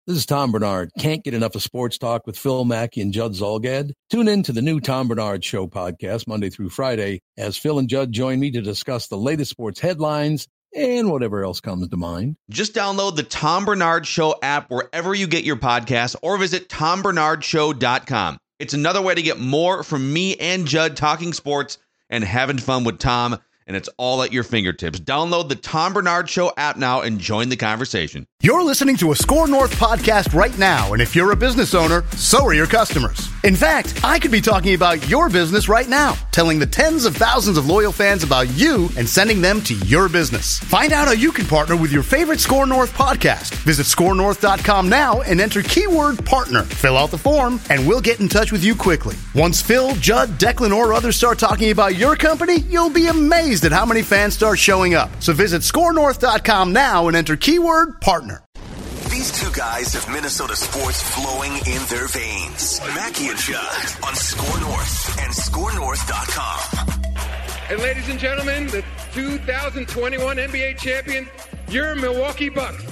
This is Tom Bernard. Can't get enough of sports talk with Phil Mackey and Judd Zolgad? Tune in to the new Tom Bernard Show podcast Monday through Friday as Phil and Judd join me to discuss the latest sports headlines and whatever else comes to mind. Just download the Tom Bernard Show app wherever you get your podcasts or visit tombernardshow.com. It's another way to get more from me and Judd talking sports and having fun with Tom, and it's all at your fingertips. Download the Tom Bernard Show app now and join the conversation. You're listening to a Score North podcast right now, and if you're a business owner, so are your customers. In fact, I could be talking about your business right now, telling the tens of thousands of loyal fans about you and sending them to your business. Find out how you can partner with your favorite Score North podcast. Visit scorenorth.com now and enter keyword partner. Fill out the form, and we'll get in touch with you quickly. Once Phil, Judd, Declan, or others start talking about your company, you'll be amazed at how many fans start showing up. So visit scorenorth.com now and enter keyword partner. These two guys have Minnesota sports flowing in their veins. Mackey and Judd on Score North and scorenorth.com. And ladies and gentlemen, the 2021 NBA champion, your Milwaukee Bucks.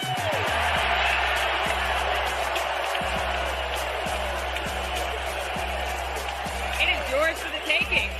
It is yours for the taking.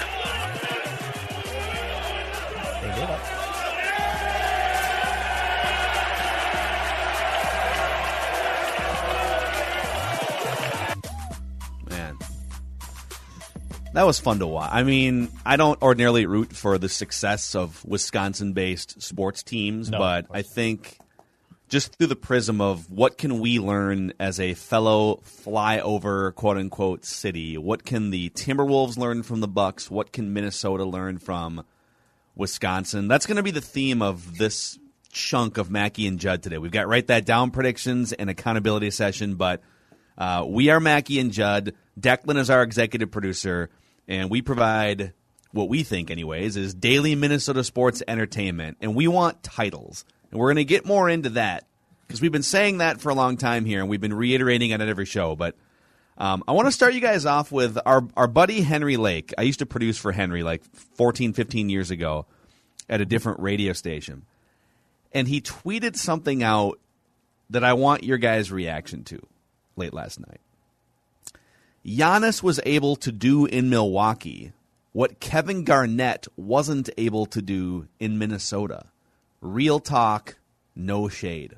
That was fun to watch. I mean, I don't ordinarily root for the success of Wisconsin-based sports teams, but I think just through the prism of what can we learn as a fellow flyover, quote-unquote, city, what can the Timberwolves learn from the Bucks, what can Minnesota learn from Wisconsin? That's going to be the theme of this chunk of Mackey and Judd today. We've got Write That Down predictions and accountability session, but we are Mackey and Judd. Declan is our executive producer, and we provide what we think, anyways, is daily Minnesota sports entertainment, and we want titles. And we're going to get more into that because we've been saying that for a long time here, and we've been reiterating it at every show. But I want to start you guys off with our buddy Henry Lake. I used to produce for Henry like 14, 15 years ago at a different radio station. And he tweeted something out that I want your guys' reaction to late last night. Giannis was able to do in Milwaukee what Kevin Garnett wasn't able to do in Minnesota. Real talk, no shade.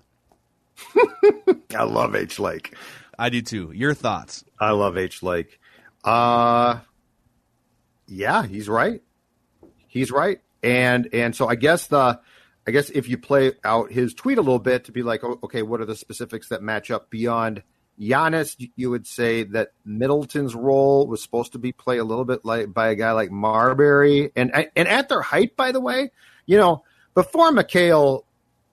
I love H. Lake. I do too. Your thoughts? I love H. Lake. Yeah, he's right. He's right. And so I guess if you play out his tweet a little bit to be like, okay, what are the specifics that match up beyond Giannis? You would say that Middleton's role was supposed to be played a little bit like by a guy like Marbury, and at their height, by the way, before McHale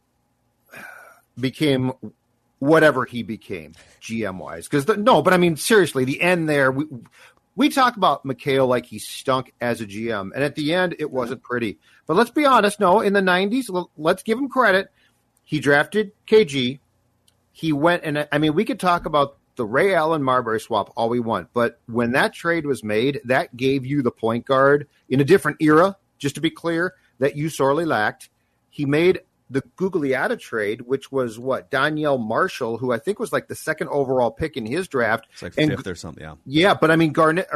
became whatever he became GM wise, but I mean seriously, the end there. We talk about McHale like he stunk as a GM, and at the end it wasn't pretty. But let's be honest. No, in the 90s, let's give him credit. He drafted KG. He went, and I mean, we could talk about the Ray Allen Marbury swap all we want, but when that trade was made, that gave you the point guard in a different era, just to be clear, that you sorely lacked. He made the Gugliotta trade, which was Danielle Marshall, who I think was like the second overall pick in his draft. It's like fifth or something, yeah. Yeah, but I mean,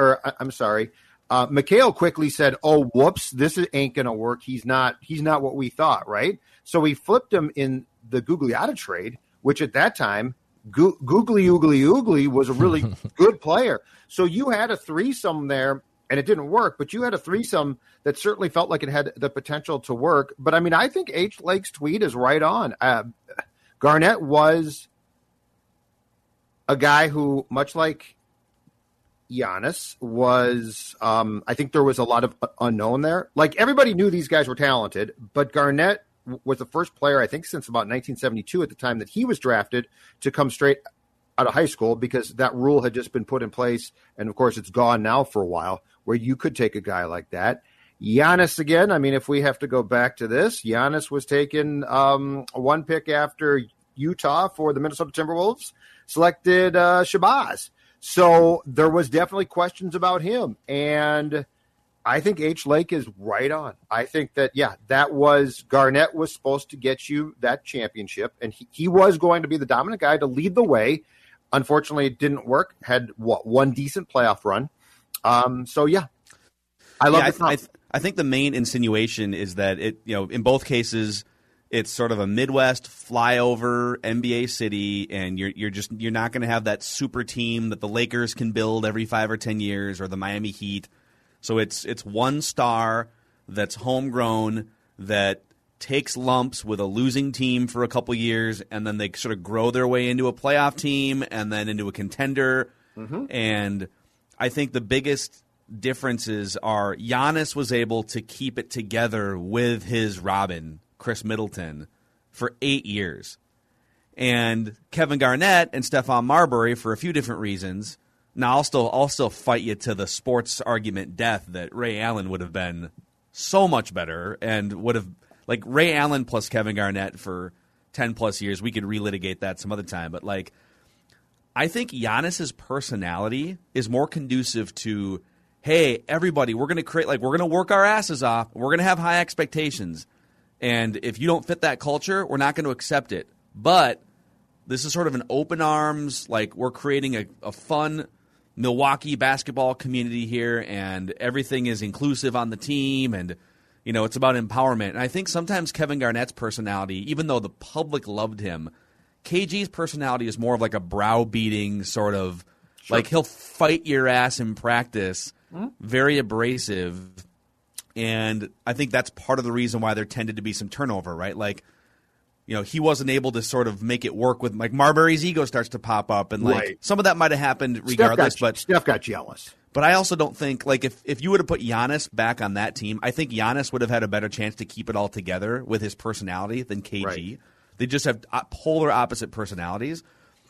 McHale quickly said, "Oh, whoops, this ain't going to work. He's not what we thought, right?" So we flipped him in the Gugliotta trade, which at that time, Googly Oogly was a really good player. So you had a threesome there, and it didn't work, but you had a threesome that certainly felt like it had the potential to work. But, I mean, I think H. Lake's tweet is right on. Garnett was a guy who, much like Giannis, was I think there was a lot of unknown there. Like, everybody knew these guys were talented, but Garnett was the first player, I think, since about 1972 at the time that he was drafted to come straight out of high school, because that rule had just been put in place. And, of course, it's gone now for a while, where you could take a guy like that. Giannis, again, I mean, if we have to go back to this, Giannis was taken one pick after Utah for the Minnesota Timberwolves, selected Shabazz. So there was definitely questions about him. And I think H. Lake is right on. I think that, that was Garnett was supposed to get you that championship, and he was going to be the dominant guy to lead the way. Unfortunately, it didn't work. Had one decent playoff run. I love it. I think the main insinuation is that in both cases, it's sort of a Midwest flyover NBA city, and you're not going to have that super team that the Lakers can build every 5 or 10 years, or the Miami Heat. So it's one star that's homegrown that takes lumps with a losing team for a couple years, and then they sort of grow their way into a playoff team and then into a contender. Mm-hmm. And I think the biggest differences are Giannis was able to keep it together with his Robin, Chris Middleton, for 8 years. And Kevin Garnett and Stephon Marbury, for a few different reasons. Now, I'll still fight you to the sports argument death that Ray Allen would have been so much better and would have, like, Ray Allen plus Kevin Garnett for 10-plus years. We could relitigate that some other time. But, like, I think Giannis's personality is more conducive to, hey, everybody, we're going to work our asses off. We're going to have high expectations. And if you don't fit that culture, we're not going to accept it. But this is sort of an open arms, like, we're creating a fun Milwaukee basketball community here, and everything is inclusive on the team, and it's about empowerment. And I think sometimes Kevin Garnett's personality, even though the public loved him, KG's personality is more of like a browbeating sort of, like, he'll fight your ass in practice, very abrasive, and I think that's part of the reason why there tended to be some turnover, right? Like, he wasn't able to sort of make it work with, like, Marbury's ego starts to pop up, and, like, some of that might have happened regardless. Steph got jealous. But I also don't think, like, if you would have put Giannis back on that team, I think Giannis would have had a better chance to keep it all together with his personality than KG. Right. They just have polar opposite personalities.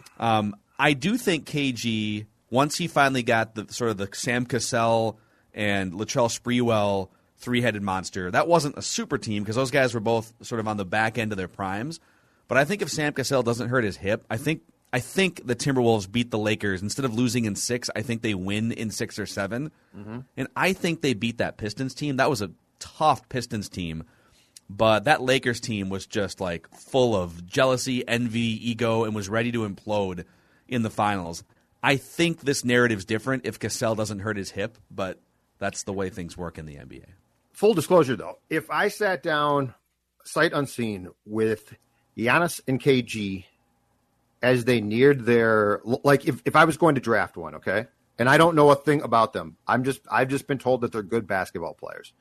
I do think KG, once he finally got the sort of the Sam Cassell and Latrell Sprewell three-headed monster, that wasn't a super team because those guys were both sort of on the back end of their primes. But I think if Sam Cassell doesn't hurt his hip, I think the Timberwolves beat the Lakers. Instead of losing in 6, I think they win in 6 or 7. Mm-hmm. And I think they beat that Pistons team. That was a tough Pistons team. But that Lakers team was just, like, full of jealousy, envy, ego, and was ready to implode in the finals. I think this narrative's different if Cassell doesn't hurt his hip, but that's the way things work in the NBA. Full disclosure, though, if I sat down sight unseen with Giannis and KG as they neared their, like, if I was going to draft one, okay, and I don't know a thing about them, I've just been told that they're good basketball players,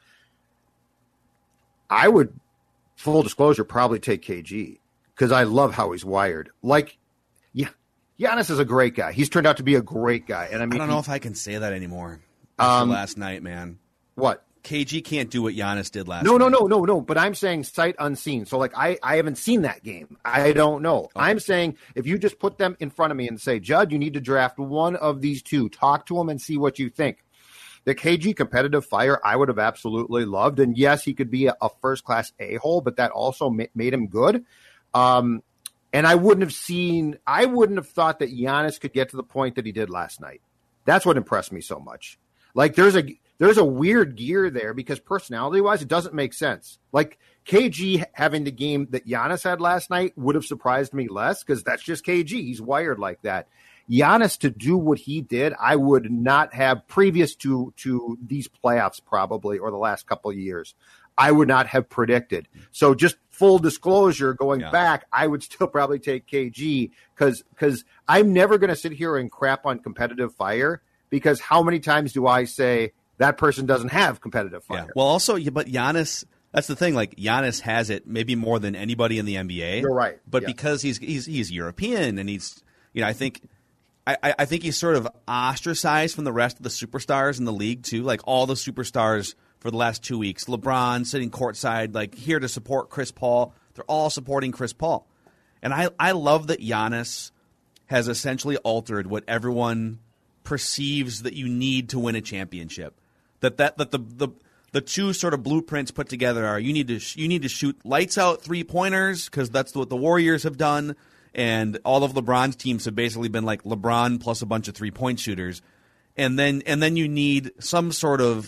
I would, full disclosure, probably take KG because I love how he's wired. Like, yeah, Giannis is a great guy. He's turned out to be a great guy, and I mean, I don't know if I can say that anymore. After last night, man. What? KG can't do what Giannis did last night. No. But I'm saying sight unseen. So, like, I haven't seen that game. I don't know. Okay. I'm saying if you just put them in front of me and say, Judd, you need to draft one of these two. Talk to them and see what you think. The KG competitive fire, I would have absolutely loved. And, yes, he could be a first-class a-hole, but that also made him good. And I wouldn't have thought that Giannis could get to the point that he did last night. That's what impressed me so much. Like, there's a weird gear there because personality-wise, it doesn't make sense. Like, KG having the game that Giannis had last night would have surprised me less because that's just KG. He's wired like that. Giannis to do what he did, I would not have previous to these playoffs probably or the last couple of years. I would not have predicted. So just full disclosure, going back, I would still probably take KG because I'm never going to sit here and crap on competitive fire because how many times do I say that person doesn't have competitive fire? Yeah. Well, also, but Giannis, that's the thing. Like, Giannis has it maybe more than anybody in the NBA. You're right. But because he's European and he's, I think he's sort of ostracized from the rest of the superstars in the league too. Like, all the superstars for the last 2 weeks, LeBron sitting courtside, like, here to support Chris Paul. They're all supporting Chris Paul. And I love that Giannis has essentially altered what everyone perceives that you need to win a championship. That the two sort of blueprints put together are you need to shoot lights out 3-pointers because that's what the Warriors have done, and all of LeBron's teams have basically been like LeBron plus a bunch of 3-point shooters, and then you need some sort of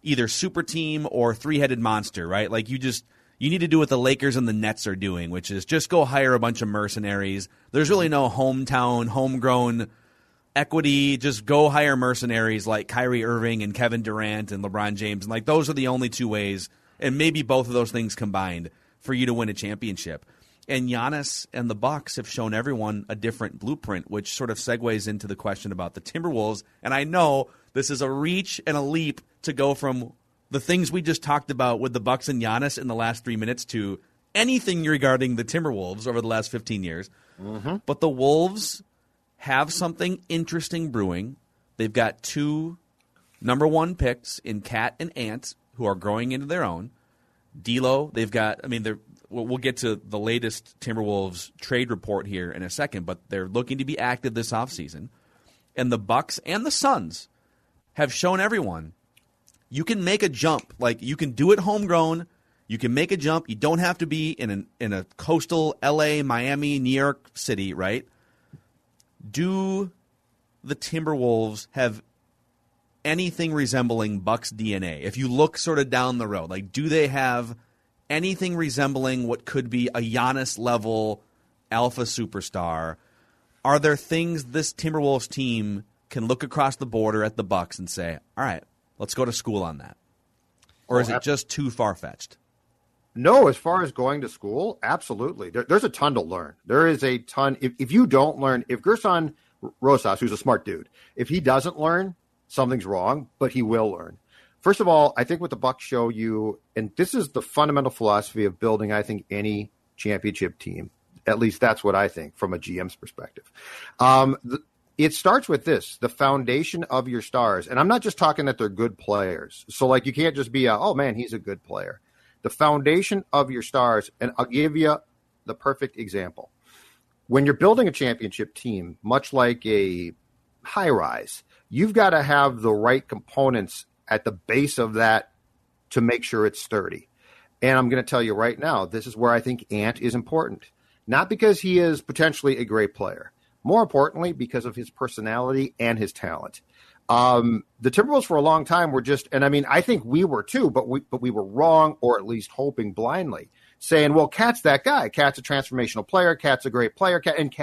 either super team or three-headed monster, right? Like you need to do what the Lakers and the Nets are doing, which is just go hire a bunch of mercenaries. There's really no hometown, homegrown equity. Just go hire mercenaries like Kyrie Irving and Kevin Durant and LeBron James. And like those are the only two ways, and maybe both of those things combined, for you to win a championship. And Giannis and the Bucks have shown everyone a different blueprint, which sort of segues into the question about the Timberwolves. And I know this is a reach and a leap to go from the things we just talked about with the Bucks and Giannis in the last 3 minutes to anything regarding the Timberwolves over the last 15 years. Mm-hmm. But the Wolves have something interesting brewing. They've got 2 number 1 picks in Cat and Ant who are growing into their own. D'Lo, they've got, we'll get to the latest Timberwolves trade report here in a second, but they're looking to be active this offseason. And the Bucks and the Suns have shown everyone you can make a jump. Like, you can do it homegrown. You can make a jump. You don't have to be in a coastal L.A., Miami, New York City, right? Do the Timberwolves have anything resembling Bucks DNA? If you look sort of down the road, like, do they have anything resembling what could be a Giannis-level alpha superstar? Are there things this Timberwolves team can look across the border at the Bucks and say, all right, let's go to school on that? Or is it just too far-fetched? No, as far as going to school, absolutely. There's a ton to learn. There is a ton. If you don't learn, if Gerson Rosas, who's a smart dude, if he doesn't learn, something's wrong, but he will learn. First of all, I think what the Bucks show you, and this is the fundamental philosophy of building, I think, any championship team. At least that's what I think from a GM's perspective. It starts with this, the foundation of your stars. And I'm not just talking that they're good players. So, like, you can't just be, oh, man, he's a good player. The foundation of your stars, and I'll give you the perfect example. When you're building a championship team, much like a high-rise, you've got to have the right components at the base of that to make sure it's sturdy. And I'm going to tell you right now, this is where I think Ant is important. Not because he is potentially a great player. More importantly, because of his personality and his talent. The Timberwolves for a long time were just, and I mean, I think we were too, but we were wrong, or at least hoping blindly, saying, well, Cat's that guy. Cat's a transformational player. Cat's a great player.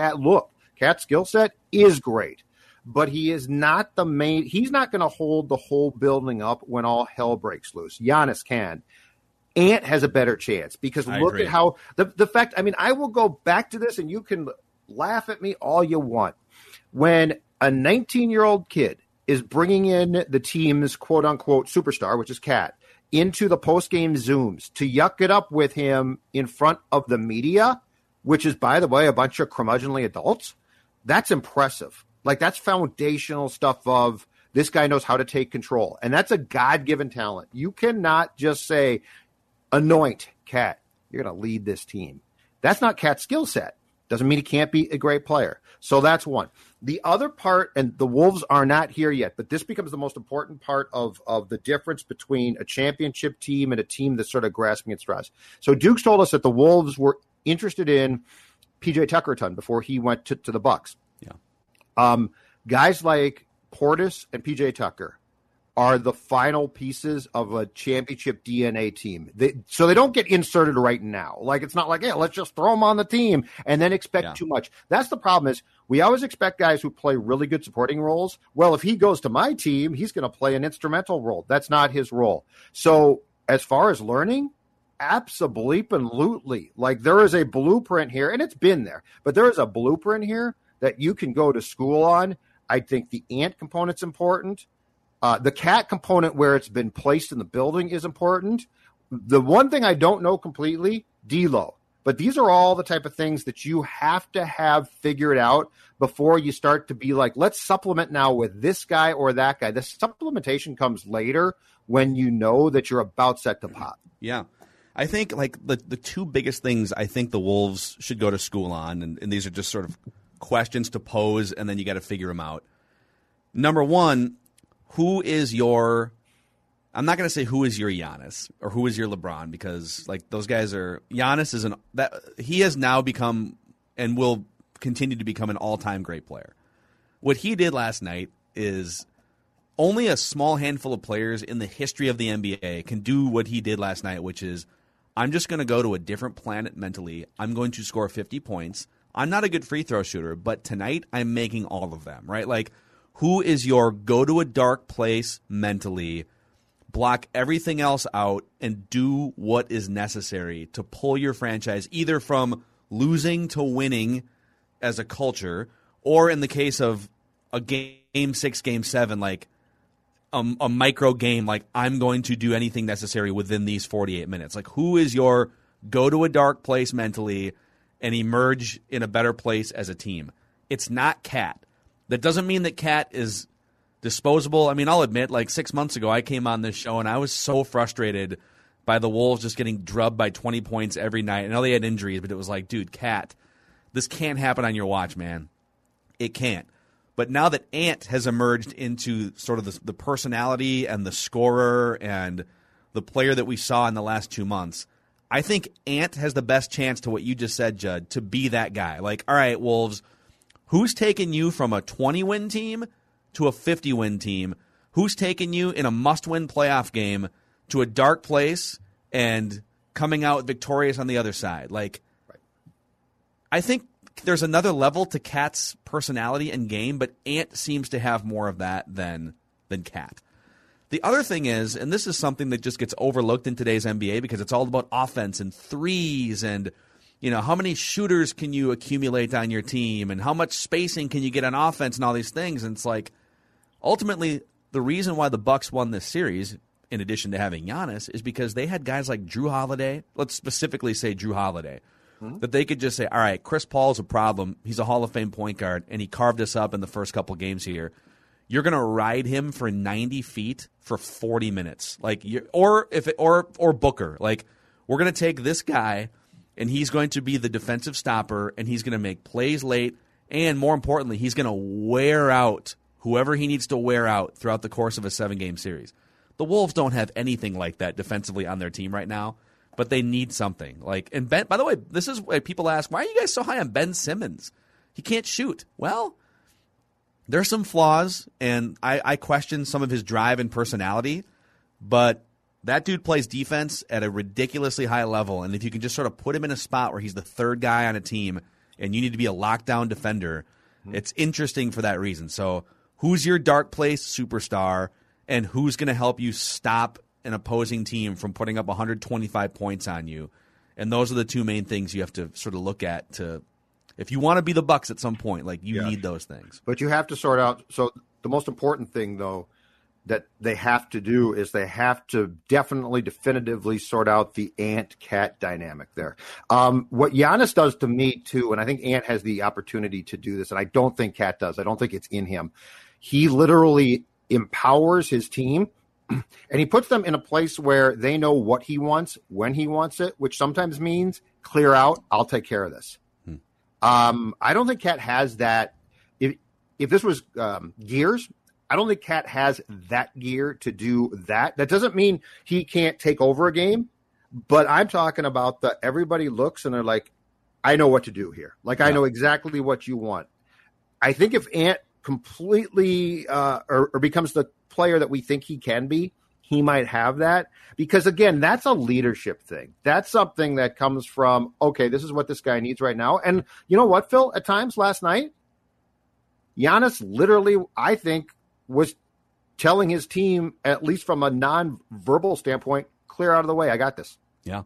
Cat's skill set is great. But he is not the main. He's not going to hold the whole building up when all hell breaks loose. Giannis can. Ant has a better chance because look at how the fact. I mean, I will go back to this, and you can laugh at me all you want. When a 19-year-old kid is bringing in the team's quote unquote superstar, which is Cat, into the post-game Zooms to yuck it up with him in front of the media, which is, by the way, a bunch of curmudgeonly adults. That's impressive. Like, that's foundational stuff of this guy knows how to take control. And that's a God-given talent. You cannot just say, anoint Cat. You're going to lead this team. That's not Cat's skill set. Doesn't mean he can't be a great player. So that's one. The other part, and the Wolves are not here yet, but this becomes the most important part of the difference between a championship team and a team that's sort of grasping at straws. So Dukes told us that the Wolves were interested in PJ Tucker a ton before he went to the Bucks. Yeah. Guys like Portis and PJ Tucker are the final pieces of a championship DNA team. So they don't get inserted right now. Like, it's not like, hey, let's just throw them on the team and then expect too much. That's the problem is we always expect guys who play really good supporting roles. Well, if he goes to my team, he's going to play an instrumental role. That's not his role. So as far as learning, absolutely. Like, there is a blueprint here, and it's been there, but there is a blueprint here that you can go to school on. I think the Ant component's important. The Cat component where it's been placed in the building is important. The one thing I don't know completely, D'Lo. But these are all the type of things that you have to have figured out before you start to be like, let's supplement now with this guy or that guy. The supplementation comes later when you know that you're about set to pop. Yeah. I think like the two biggest things I think the Wolves should go to school on, and these are just sort of questions to pose, and then you got to figure them out. Number one, who is your – I'm not going to say who is your Giannis or who is your LeBron because, like, those guys are – Giannis is he has now become and will continue to become an all-time great player. What he did last night is only a small handful of players in the history of the NBA can do what he did last night, which is, I'm just going to go to a different planet mentally. I'm going to score 50 points. I'm not a good free throw shooter, but tonight I'm making all of them, right? Like, who is your go to a dark place mentally, block everything else out, and do what is necessary to pull your franchise either from losing to winning as a culture, or in the case of a game 6, game 7, like a micro game, like I'm going to do anything necessary within these 48 minutes. Like, who is your go to a dark place mentally and emerge in a better place as a team? It's not Cat. That doesn't mean that Cat is disposable. I mean, I'll admit, like 6 months ago, I came on this show and I was so frustrated by the Wolves just getting drubbed by 20 points every night. I know they had injuries, but it was like, dude, Cat, this can't happen on your watch, man. It can't. But now that Ant has emerged into sort of the personality and the scorer and the player that we saw in the last 2 months, I think Ant has the best chance to what you just said, Judd, to be that guy. Like, all right, Wolves, who's taken you from a 20-win team to a 50-win team? Who's taken you in a must-win playoff game to a dark place and coming out victorious on the other side? Like, right. I think there's another level to Cat's personality and game, but Ant seems to have more of that than Cat. The other thing is, and this is something that just gets overlooked in today's NBA because it's all about offense and threes and, you know, how many shooters can you accumulate on your team and how much spacing can you get on offense and all these things. And it's like, ultimately, the reason why the Bucks won this series, in addition to having Giannis, is because they had guys like Drew Holiday. Let's specifically say Drew Holiday. That they could just say, all right, Chris Paul's a problem. He's a Hall of Fame point guard, and he carved us up in the first couple games here. You're going to ride him for 90 feet for 40 minutes. Like, or Booker. Like, we're going to take this guy, and he's going to be the defensive stopper, and he's going to make plays late, and more importantly, he's going to wear out whoever he needs to wear out throughout the course of a 7-game series. The Wolves don't have anything like that defensively on their team right now. But they need something. Like, and Ben, by the way, this is why people ask, why are you guys so high on Ben Simmons? He can't shoot. Well, there's some flaws, and I question some of his drive and personality, but that dude plays defense at a ridiculously high level, and if you can just sort of put him in a spot where he's the third guy on a team and you need to be a lockdown defender, it's interesting for that reason. So who's your dark place superstar, and who's going to help you stop an opposing team from putting up 125 points on you? And those are the two main things you have to sort of look at to, if you want to be the Bucks at some point, like you need those things. But you have to sort out. So the most important thing, though, that they have to do is they have to definitively sort out the Ant-Cat dynamic there. What Giannis does to me, too, and I think Ant has the opportunity to do this, and I don't think Cat does. I don't think it's in him. He literally empowers his team. And he puts them in a place where they know what he wants, when he wants it, which sometimes means clear out, I'll take care of this. I don't think Cat has that. If this was Gears, I don't think Cat has that gear to do that. That doesn't mean he can't take over a game, but I'm talking about everybody looks and they're like, I know what to do here. Like, I know exactly what you want. I think if Ant completely or becomes the player that we think he can be, he might have that, because again, that's a leadership thing. That's something that comes from, okay, this is what this guy needs right now. And you know what, Phil, at times last night, Giannis literally, I think, was telling his team, at least from a non-verbal standpoint, clear out of the way. I got this. Yeah.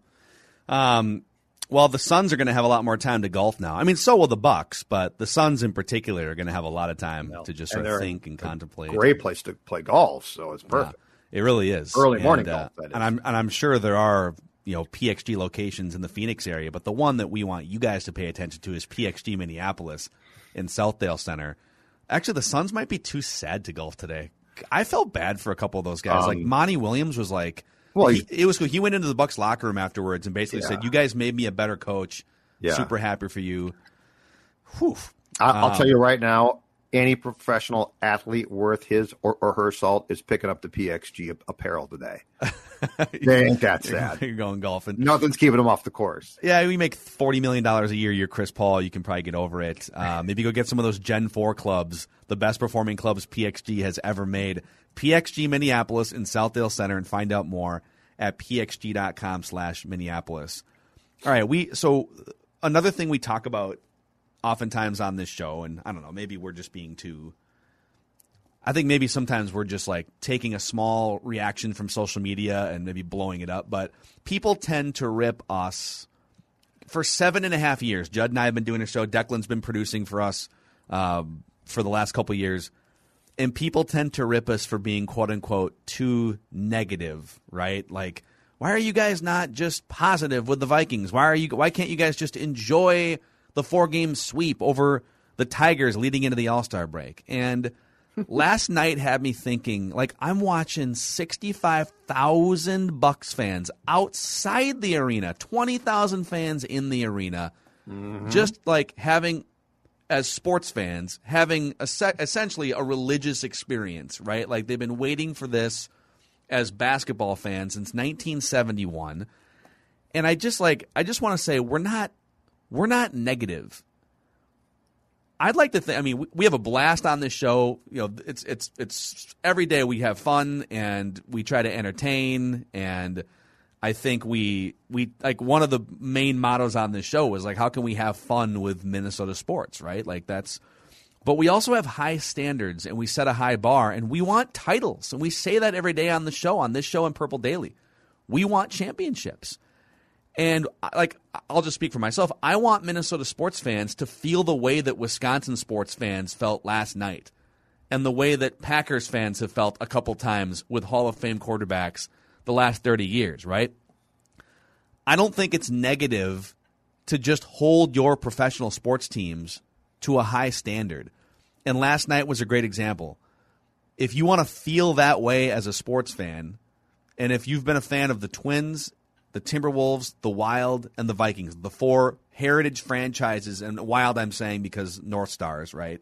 Well, the Suns are going to have a lot more time to golf now. I mean, so will the Bucks, but the Suns in particular are going to have a lot of time to just sort of think and contemplate. Great place to play golf, so it's perfect. Yeah, it really is. Early morning golf, that is. And I'm sure there are, you know, PXG locations in the Phoenix area, but the one that we want you guys to pay attention to is PXG Minneapolis in Southdale Center. Actually, the Suns might be too sad to golf today. I felt bad for a couple of those guys. Like Monty Williams was like, well, it was cool. He went into the Bucks locker room afterwards and basically said, "You guys made me a better coach. Super happy for you." Whew. I'll tell you right now, any professional athlete worth his or her salt is picking up the PXG apparel today. They ain't that sad. You're going golfing. Nothing's keeping them off the course. Yeah, we make $40 million a year. You're Chris Paul. You can probably get over it. Maybe go get some of those Gen 4 clubs, the best performing clubs PXG has ever made. PXG Minneapolis in Southdale Center, and find out more at pxg.com/Minneapolis. All right, so another thing we talk about oftentimes on this show, and I don't know, maybe we're just being too – I think maybe sometimes we're just like taking a small reaction from social media and maybe blowing it up, but people tend to rip us for 7.5 years. Judd and I have been doing a show. Declan's been producing for us for the last couple of years. And people tend to rip us for being, quote unquote, too negative, right? Like, why are you guys not just positive with the Vikings? Why can't you guys just enjoy the 4-game sweep over the Tigers leading into the All-Star break? And last night had me thinking, like, I'm watching 65,000 Bucks fans outside the arena, 20,000 fans in the arena, just like having, as sports fans, having essentially a religious experience, right? Like, they've been waiting for this as basketball fans since 1971. And I just want to say we're not negative. I'd like to think. I mean, we have a blast on this show. You know, it's every day we have fun and we try to entertain. And I think we like, one of the main mottos on this show is like, how can we have fun with Minnesota sports, right? Like, that's. But we also have high standards and we set a high bar and we want titles, and we say that every day on the show, on this show and Purple Daily. We want championships. And, like, I'll just speak for myself. I want Minnesota sports fans to feel the way that Wisconsin sports fans felt last night, and the way that Packers fans have felt a couple times with Hall of Fame quarterbacks the last 30 years, right? I don't think it's negative to just hold your professional sports teams to a high standard. And last night was a great example. If you want to feel that way as a sports fan, and if you've been a fan of the Twins, the Timberwolves, the Wild, and the Vikings, the 4 heritage franchises, and Wild I'm saying because North Stars, right?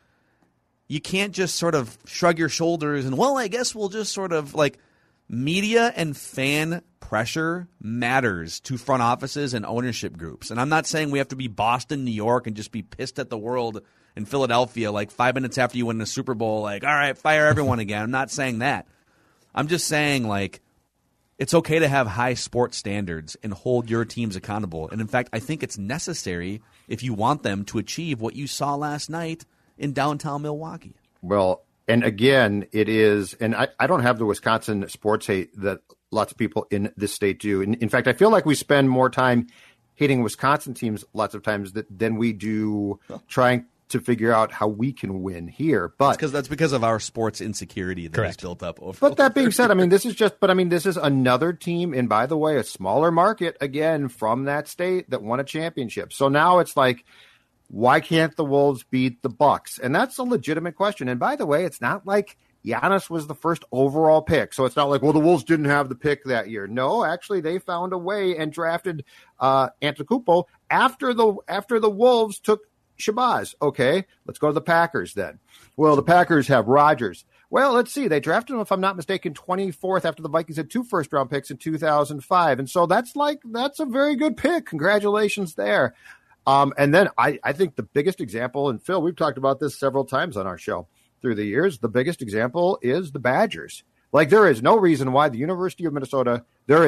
You can't just sort of shrug your shoulders and, well, I guess we'll just sort of, like, media and fan pressure matters to front offices and ownership groups. And I'm not saying we have to be Boston, New York, and just be pissed at the world in Philadelphia like 5 minutes after you win the Super Bowl, like, all right, fire everyone again. I'm not saying that. I'm just saying, like, it's okay to have high sports standards and hold your teams accountable. And, in fact, I think it's necessary if you want them to achieve what you saw last night in downtown Milwaukee. Well, and again, it is, and I don't have the Wisconsin sports hate that lots of people in this state do. In fact, I feel like we spend more time hating Wisconsin teams lots of times than we do trying to figure out how we can win here. But that's because of our sports insecurity that is built up over. But that being said, I mean, this is another team, and by the way, a smaller market again from that state that won a championship. So now it's like, why can't the Wolves beat the Bucks? And that's a legitimate question. And by the way, it's not like Giannis was the first overall pick. So it's not like, well, the Wolves didn't have the pick that year. No, actually, they found a way and drafted Antetokounmpo after the Wolves took Shabazz. Okay, let's go to the Packers then. Well, the Packers have Rodgers. Well, let's see. They drafted him, if I'm not mistaken, 24th after the Vikings had 2 first-round picks in 2005. And so that's a very good pick. Congratulations there. And then I think the biggest example, and Phil, we've talked about this several times on our show through the years, the biggest example is the Badgers. Like, there is no reason why the University of Minnesota,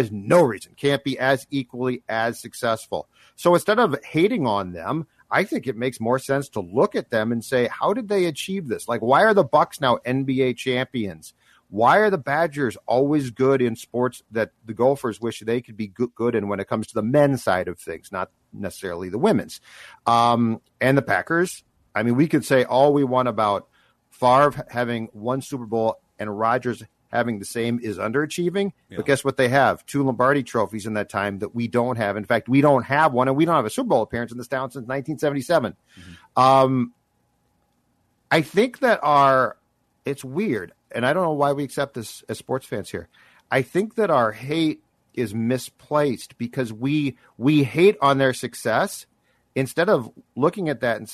can't be as equally as successful. So instead of hating on them, I think it makes more sense to look at them and say, how did they achieve this? Like, why are the Bucks now NBA champions? Why are the Badgers always good in sports that the Gophers wish they could be good in when it comes to the men's side of things, not necessarily the women's? And the Packers, I mean, we could say all we want about Favre having 1 Super Bowl and Rodgers having the same is underachieving. Yeah. But guess what they have? 2 Lombardi trophies in that time that we don't have. In fact, we don't have one, and we don't have a Super Bowl appearance in this town since 1977. Mm-hmm. I think that it's weird, and I don't know why we accept this as sports fans here. I think that our hate is misplaced because we hate on their success instead of looking at that and saying,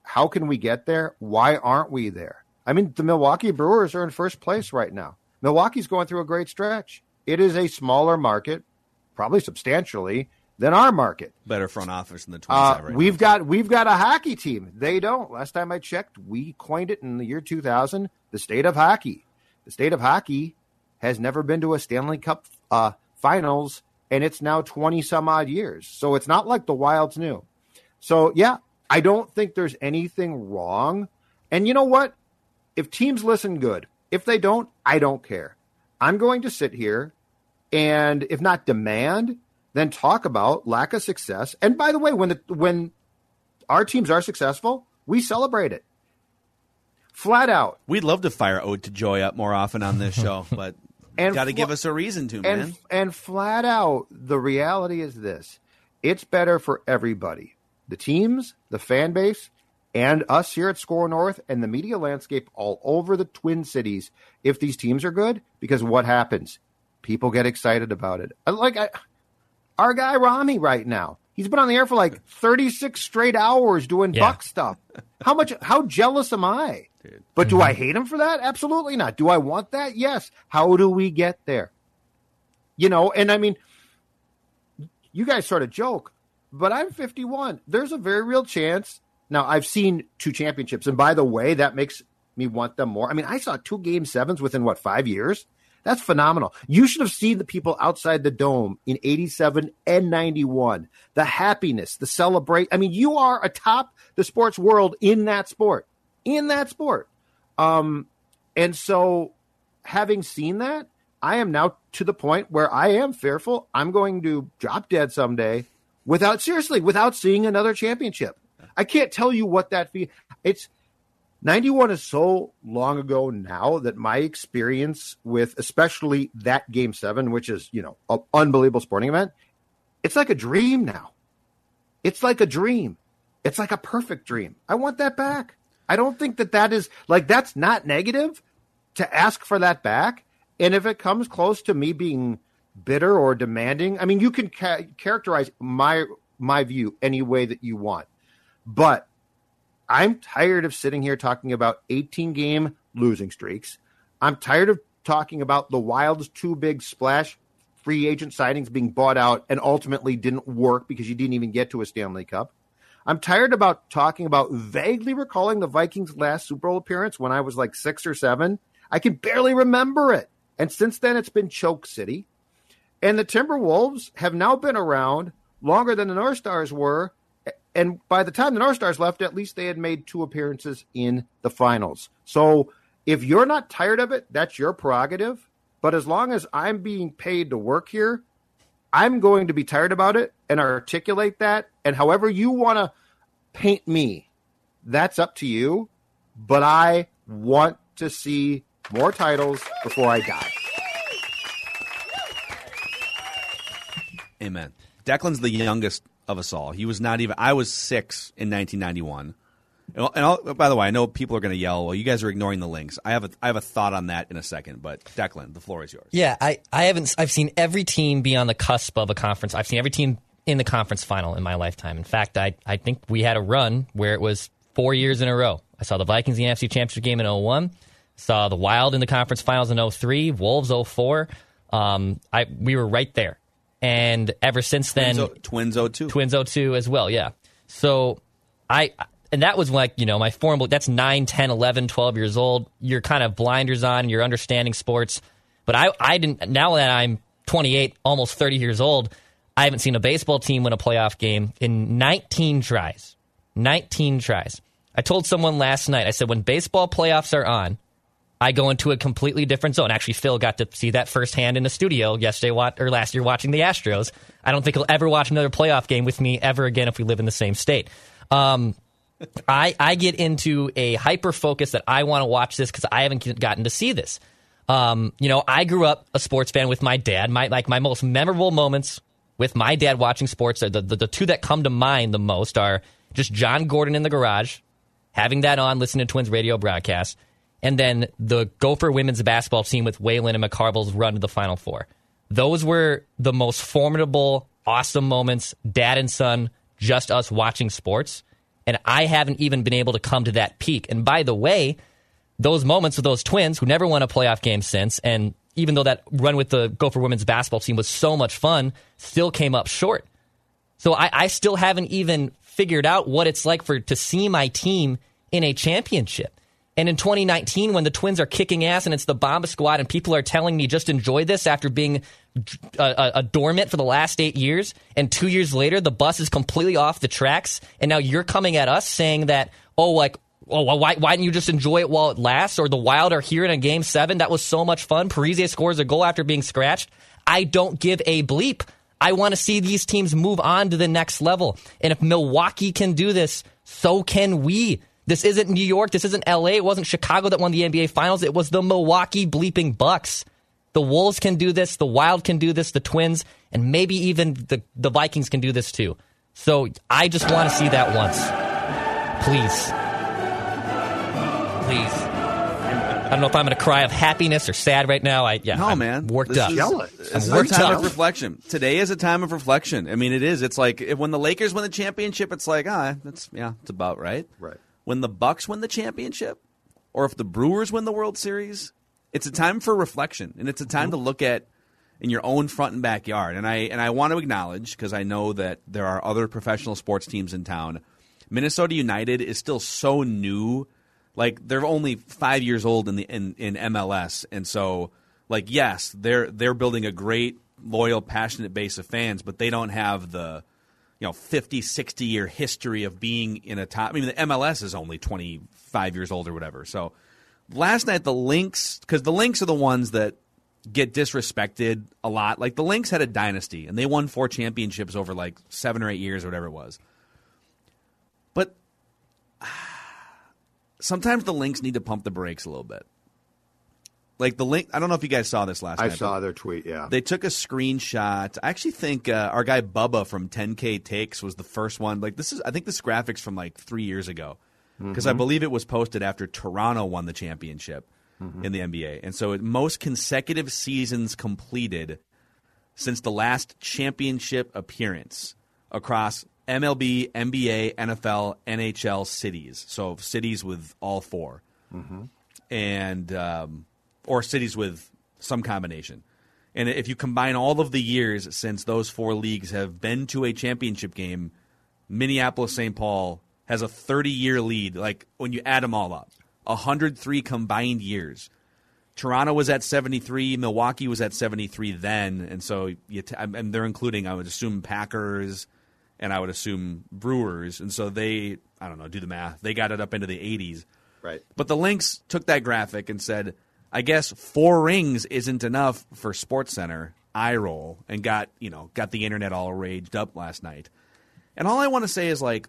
how can we get there? Why aren't we there? I mean, the Milwaukee Brewers are in first place right now. Milwaukee's going through a great stretch. It is a smaller market, probably substantially, than our market. Better front office than the Twins have right now. We've got a hockey team. They don't. Last time I checked, we coined it in the year 2000, the state of hockey. The state of hockey has never been to a Stanley Cup finals, and it's now 20-some-odd years. So it's not like the Wild's new. So, yeah, I don't think there's anything wrong. And you know what? If teams listen, good. If they don't, I don't care. I'm going to sit here and, if not demand, then talk about lack of success. And by the way, when our teams are successful, we celebrate it. Flat out. We'd love to fire Ode to Joy up more often on this show, but got to give us a reason to, man. And flat out, the reality is this. It's better for everybody. The teams, the fan base, and us here at Score North and the media landscape all over the Twin Cities if these teams are good, because what happens? People get excited about it. Our guy Rami right now, he's been on the air for like 36 straight hours doing Buck stuff. How jealous am I? Dude. But do I hate him for that? Absolutely not. Do I want that? Yes. How do we get there? You know, and I mean, you guys sort of joke, but I'm 51. There's a very real chance. Now, I've seen 2 championships, and by the way, that makes me want them more. I mean, I saw 2 Game 7s within, 5 years? That's phenomenal. You should have seen the people outside the Dome in 87 and 91. The happiness, the celebration. I mean, you are atop the sports world in that sport. And so having seen that, I am now to the point where I am fearful I'm going to drop dead someday without seeing another championship. I can't tell you what that feels. 91 is so long ago now that my experience with especially that Game 7, which is, an unbelievable sporting event, it's like a dream now. It's like a dream. It's like a perfect dream. I want that back. I don't think that is that's not negative to ask for that back. And if it comes close to me being bitter or demanding, I mean, you can characterize my view any way that you want, but I'm tired of sitting here talking about 18-game losing streaks. I'm tired of talking about the Wild's 2 big splash free agent signings being bought out and ultimately didn't work because you didn't even get to a Stanley Cup. I'm tired about talking about vaguely recalling the Vikings' last Super Bowl appearance when I was like 6 or 7. I can barely remember it. And since then, it's been Choke City. And the Timberwolves have now been around longer than the North Stars were. And by the time the North Stars left, at least they had made 2 appearances in the finals. So if you're not tired of it, that's your prerogative. But as long as I'm being paid to work here, I'm going to be tired about it and articulate that. And however you want to paint me, that's up to you. But I want to see more titles before I die. Amen. Declan's the youngest of us all. He was not even. I was 6 in 1991. And by the way, I know people are going to yell, well, you guys are ignoring the links. I have a thought on that in a second, but Declan, the floor is yours. Yeah, I've seen every team be on the cusp of a conference. I've seen every team in the conference final in my lifetime. In fact, I think we had a run where it was 4 years in a row. I saw the Vikings in the NFC Championship game in 2001, saw the Wild in the conference finals in 2003, Wolves 2004. We were right there. And ever since then... Twins 2002. Twins 2002 as well, yeah. So and that was like, my formal, that's 9, 10, 11, 12 years old. You're kind of blinders on, you're understanding sports. But I didn't, now that I'm 28, almost 30 years old, I haven't seen a baseball team win a playoff game in 19 tries. 19 tries. I told someone last night, I said, when baseball playoffs are on, I go into a completely different zone. Actually, Phil got to see that firsthand in the studio last year watching the Astros. I don't think he'll ever watch another playoff game with me ever again if we live in the same state. I get into a hyper focus that I want to watch this because I haven't gotten to see this. I grew up a sports fan with my dad. My most memorable moments with my dad watching sports, the 2 that come to mind the most are just John Gordon in the garage, having that on, listening to Twins radio broadcast, and then the Gopher women's basketball team with Whalen and McCarville's run to the Final Four. Those were the most formidable, awesome moments, dad and son, just us watching sports. And I haven't even been able to come to that peak. And by the way, those moments with those Twins, who never won a playoff game since, and even though that run with the Gopher women's basketball team was so much fun, still came up short. So I still haven't even figured out what it's like to see my team in a championship. And in 2019, when the Twins are kicking ass and it's the Bomba Squad and people are telling me just enjoy this after being a dormant for the last 8 years, and 2 years later, the bus is completely off the tracks, and now you're coming at us saying that, why didn't you just enjoy it while it lasts? Or the Wild are here in a Game 7. That was so much fun. Parise scores a goal after being scratched. I don't give a bleep. I want to see these teams move on to the next level. And if Milwaukee can do this, so can we. This isn't New York. This isn't LA. It wasn't Chicago that won the NBA Finals. It was the Milwaukee bleeping Bucks. The Wolves can do this. The Wild can do this. The Twins. And maybe even the Vikings can do this too. So I just want to see that once. Please. I don't know if I'm going to cry of happiness or sad right now. I'm worked up. It's a time of reflection. Today is a time of reflection. I mean, it is. It's like when the Lakers win the championship, it's like, it's about right. Right. When the Bucks win the championship, or if the Brewers win the World Series, it's a time for reflection, and it's a time to look at in your own front and backyard. And I want to acknowledge, because I know that there are other professional sports teams in town, Minnesota United is still so new. Like, they're only 5 years old in MLS, and so, like, yes, they're building a great, loyal, passionate base of fans, but they don't have the 50, 60-year history of being in a top. I mean, the MLS is only 25 years old or whatever. So last night, the Lynx, because the Lynx are the ones that get disrespected a lot. Like, the Lynx had a dynasty, and they won 4 championships over like 7 or 8 years or whatever it was. But sometimes the Lynx need to pump the brakes a little bit. Like the Lynx, I don't know if you guys saw this last night. I saw their tweet, yeah. They took a screenshot. I actually think our guy Bubba from 10K Takes was the first one. Like, I think this graphic's from like 3 years ago, because I believe it was posted after Toronto won the championship in the NBA. And so most consecutive seasons completed since the last championship appearance across MLB, NBA, NFL, NHL cities. So cities with all 4. And or cities with some combination. And if you combine all of the years since those 4 leagues have been to a championship game, Minneapolis-St. Paul has a 30-year lead, like when you add them all up. 103 combined years. Toronto was at 73, Milwaukee was at 73 then, and so and they're including, I would assume, Packers, and I would assume Brewers, and so they, I don't know, do the math, they got it up into the 80s. Right. But the Lynx took that graphic and said, I guess 4 rings isn't enough for SportsCenter. Eye roll, and got the internet all raged up last night. And all I want to say is, like,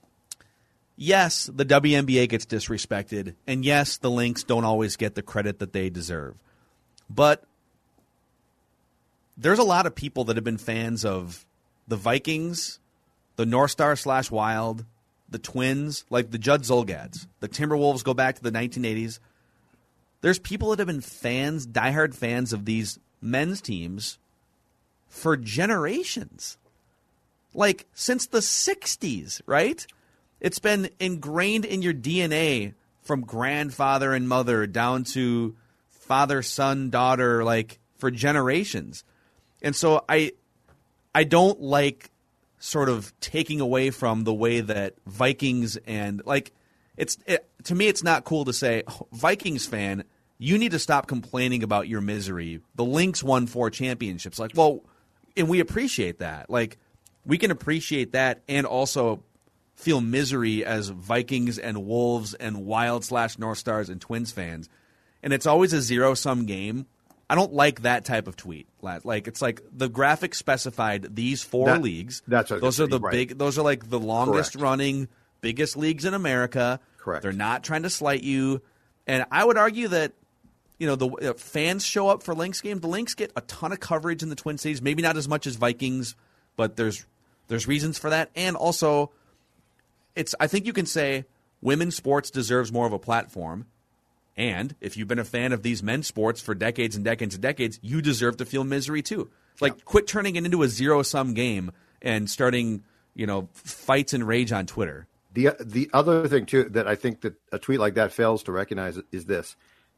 yes, the WNBA gets disrespected, and yes, the Lynx don't always get the credit that they deserve. But there's a lot of people that have been fans of the Vikings, the North Star / Wild, the Twins, like the Judd Zulgads. The Timberwolves go back to the 1980s. There's people that have been fans, diehard fans of these men's teams for generations. Like, since the 60s, right? It's been ingrained in your DNA from grandfather and mother down to father, son, daughter, like, for generations. And so I don't like sort of taking away from the way that Vikings and, like, to me, it's not cool to say, Vikings fan, you need to stop complaining about your misery. The Lynx won 4 championships. Like, well, and we appreciate that. Like, we can appreciate that and also feel misery as Vikings and Wolves and Wild / North Stars and Twins fans. And it's always a zero-sum game. I don't like that type of tweet. Like, it's like the graphic specified these 4 leagues. Those are the big. Those are like the longest running, biggest leagues in America. Correct. They're not trying to slight you. And I would argue that, the fans show up for Lynx games. The Lynx get a ton of coverage in the Twin Cities. Maybe not as much as Vikings, but there's reasons for that. And also, I think you can say women's sports deserves more of a platform. And if you've been a fan of these men's sports for decades and decades and decades, you deserve to feel misery too. Like, quit turning it into a zero-sum game and starting, fights and rage on Twitter. The other thing too that I think that a tweet like that fails to recognize is this.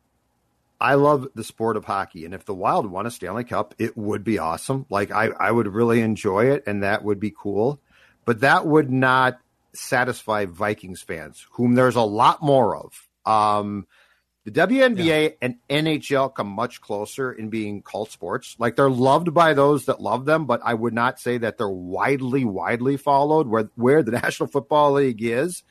I love the sport of hockey, and if the Wild won a Stanley Cup, it would be awesome. Like I would really enjoy it, and that would be cool. But that would not satisfy Vikings fans, whom there's a lot more of. The WNBA and NHL come much closer in being cult sports. Like they're loved by those that love them, but I would not say that they're widely followed where the National Football League is.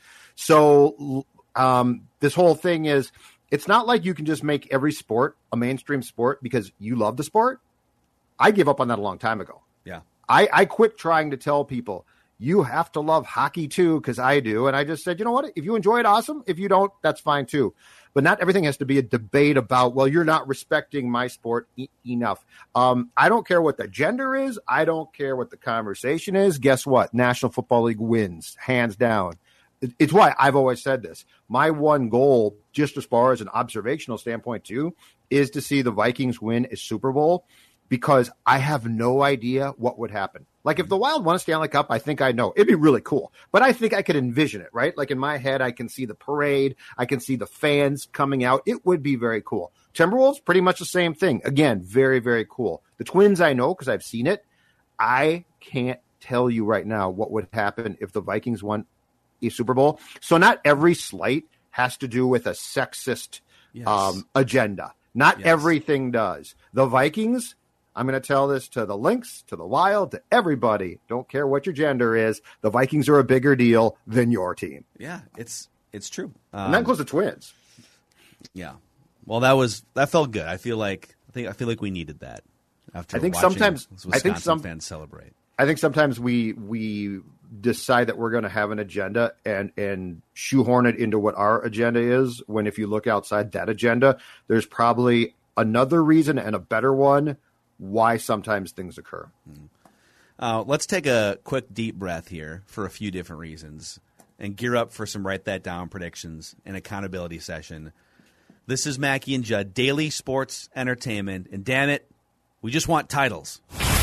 So this whole thing is, it's not like you can just make every sport a mainstream sport because you love the sport. I gave up on that a long time ago. Yeah. I quit trying to tell people you have to love hockey too, because I do. And I just said, you know what? If you enjoy it, awesome. If you don't, that's fine too. But not everything has to be a debate about, well, you're not respecting my sport enough. I don't care what the gender is. I don't care what the conversation is. Guess what? National Football League wins, hands down. It's why I've always said this. My one goal, just as far as an observational standpoint too, is to see the Vikings win a Super Bowl, because I have no idea what would happen. Like if the Wild won a Stanley Cup, I think I know. It'd be really cool. But I think I could envision it, right? Like in my head, I can see the parade. I can see the fans coming out. It would be very cool. Timberwolves, pretty much the same thing. Again, very, very cool. The Twins, I know because I've seen it. I can't tell you right now what would happen if the Vikings won a Super Bowl. So not every slight has to do with a sexist agenda. Not everything does. The Vikings, I'm going to tell this to the Lynx, to the Wild, to everybody. Don't care what your gender is. The Vikings are a bigger deal than your team. Yeah, it's true. And that includes the Twins. Yeah. Well, that felt good. I feel like we needed that after I think watching sometimes Wisconsin fans celebrate. I think sometimes we decide that we're going to have an agenda and shoehorn it into what our agenda is, when if you look outside that agenda, there's probably another reason and a better one why sometimes things occur. Let's take a quick deep breath here for a few different reasons and gear up for some Write That Down predictions and accountability session. This is Mackey and Judd, daily sports entertainment, and damn it, we just want titles.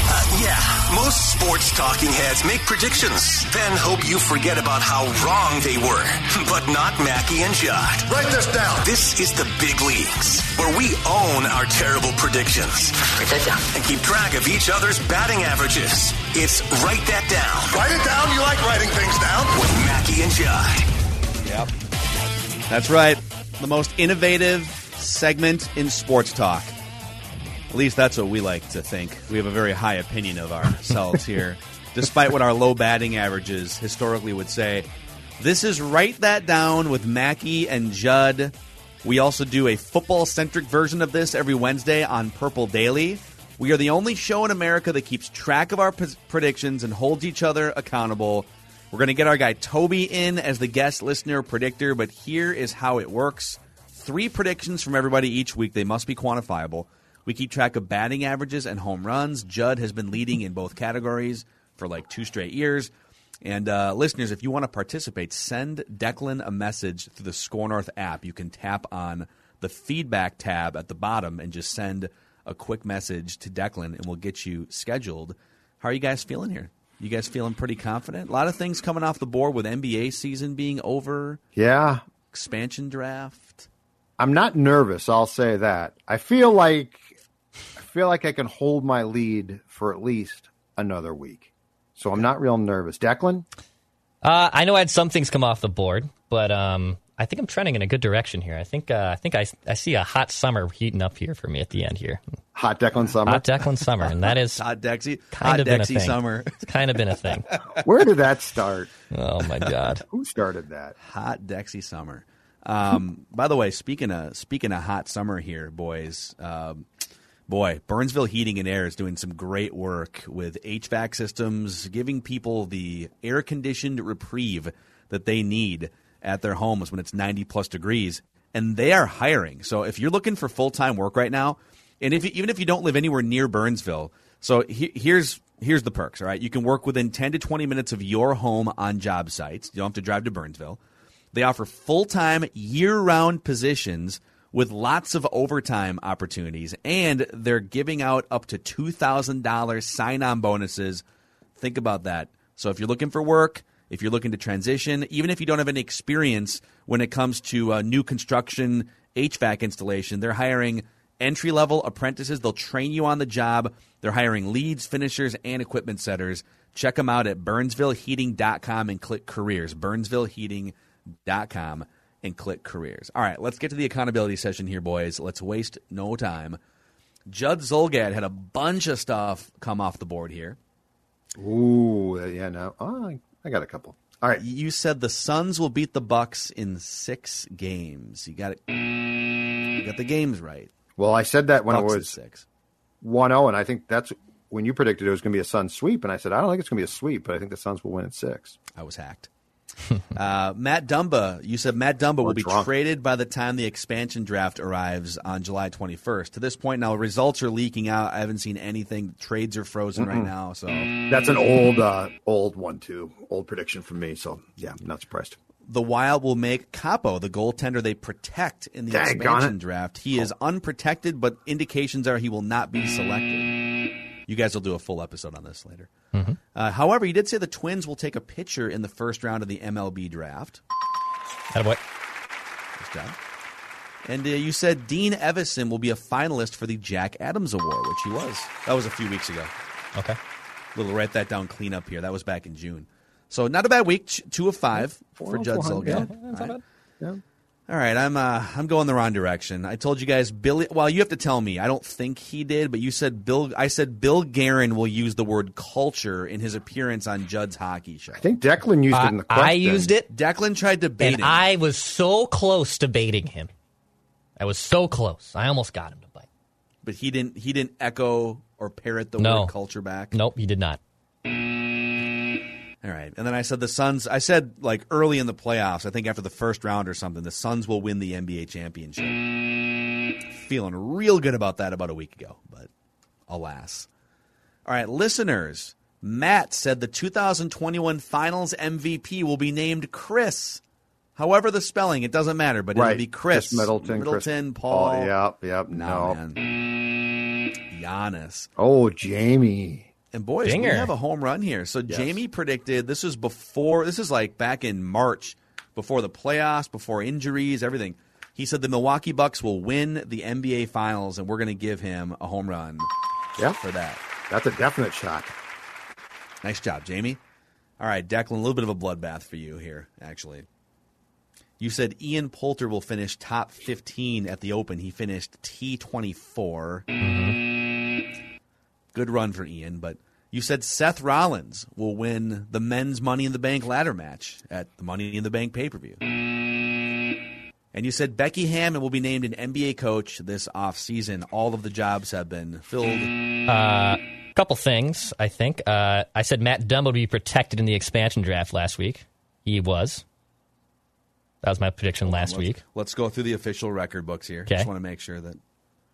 Most sports talking heads make predictions, then hope you forget about how wrong they were. But not Mackey and Judd. Write this down. This is the big leagues, where we own our terrible predictions. Write that down. And keep track of each other's batting averages. It's Write That Down. Write it down. You like writing things down. With Mackey and Judd. Yep. That's right. The most innovative segment in sports talk. At least that's what we like to think. We have a very high opinion of ourselves here, despite what our low batting averages historically would say. This is Write That Down with Mackey and Judd. We also do a football-centric version of this every Wednesday on Purple Daily. We are the only show in America that keeps track of our predictions and holds each other accountable. We're going to get our guy Toby in as the guest listener predictor, but here is how it works. 3 predictions from everybody each week. They must be quantifiable. We keep track of batting averages and home runs. Judd has been leading in both categories for like 2 straight years. And listeners, if you want to participate, send Declan a message through the Score North app. You can tap on the feedback tab at the bottom and just send a quick message to Declan, and we'll get you scheduled. How are you guys feeling here? You guys feeling pretty confident? A lot of things coming off the board with NBA season being over. Yeah. Expansion draft. I'm not nervous, I'll say that. I feel like I can hold my lead for at least another week. So I'm not real nervous. Declan? I know I had some things come off the board, but I think I'm trending in a good direction here. I think I see a hot summer heating up here for me at the end here. Hot Declan summer? Hot Declan summer, and that is hot Dexy summer. It's kind of been a thing. Where did that start? Oh, my God. Who started that? Hot Dexy summer. By the way, speaking of hot summer here, boys, Burnsville Heating and Air is doing some great work with HVAC systems, giving people the air-conditioned reprieve that they need at their homes when it's 90-plus degrees, and they are hiring. So if you're looking for full-time work right now, and even if you don't live anywhere near Burnsville, so here's the perks, all right? You can work within 10 to 20 minutes of your home on job sites. You don't have to drive to Burnsville. They offer full-time, year-round positions with lots of overtime opportunities, and they're giving out up to $2,000 sign-on bonuses. Think about that. So if you're looking for work if you're looking to transition, even if you don't have any experience when it comes to new construction HVAC installation, they're hiring entry-level apprentices. They'll train you on the job. They're hiring leads, finishers, and equipment setters. Check them out at burnsvilleheating.com and click careers. burnsvilleheating.com and click careers. All right, let's get to the accountability session here, boys. Let's waste no time. Judd Zulgad had a bunch of stuff come off the board here. Ooh, yeah, no. Oh, I got a couple. All right. You said the Suns will beat the Bucks in 6 games. You got it. You got the games right. Well, I said that when Bucks it was 1-0, and I think that's when you predicted it was going to be a Suns sweep, and I said, I don't think it's going to be a sweep, but I think the Suns will win in 6. I was hacked. Matt Dumba, you said Matt Dumba will be traded by the time the expansion draft arrives on July 21st. To this point now, results are leaking out. I haven't seen anything. Trades are frozen right now. So that's an old one too. Old prediction from me. So yeah, I'm not surprised. The Wild will make Capo the goaltender they protect in the expansion draft. He is unprotected, but indications are he will not be selected. You guys will do a full episode on this later. However, you did say the Twins will take a pitcher in the first round of the MLB draft. Attaboy. Nice job. And you said Dean Evison will be a finalist for the Jack Adams Award, which he was. That was a few weeks ago. Okay. We'll write that down clean up here. That was back in June. So not a bad week. 2 of 5 for Judd Zulgad. Yeah, that's not bad. Yeah. All right, I'm going the wrong direction. I told you guys Billy. Well, you have to tell me. I don't think he did, but you said Bill. I said Bill Guerin will use the word culture in his appearance on Judd's hockey show. I think Declan used it in the question. I used it. Declan tried to bait him. I was so close to baiting him. I was so close. I almost got him to bite. But he didn't echo or parrot the word culture back. Nope, he did not. All right. And then I said the Suns, I said like early in the playoffs, I think after the first round or something, the Suns will win the NBA championship. Feeling real good about that about a week ago, but alas. All right, listeners, Matt said the 2021 Finals MVP will be named Chris. However the spelling, it doesn't matter, but it'll be Chris. Middleton, Paul. Oh, yep. No. Man. Giannis. Oh, Jamie. And boys, we have a home run here. So Jamie predicted, this is like back in March, before the playoffs, before injuries, everything. He said the Milwaukee Bucks will win the NBA Finals, and we're going to give him a home run for that. That's a definite shot. Nice job, Jamie. All right, Declan, a little bit of a bloodbath for you here, actually. You said Ian Poulter will finish top 15 at the Open. He finished T24. Good run for Ian, but you said Seth Rollins will win the men's Money in the Bank ladder match at the Money in the Bank pay-per-view. And you said Becky Hammon will be named an NBA coach this offseason. All of the jobs have been filled. Couple things, I think. I said Matt Dumba would be protected in the expansion draft last week. He was. That was my prediction last week. Let's go through the official record books here. Just want to make sure that...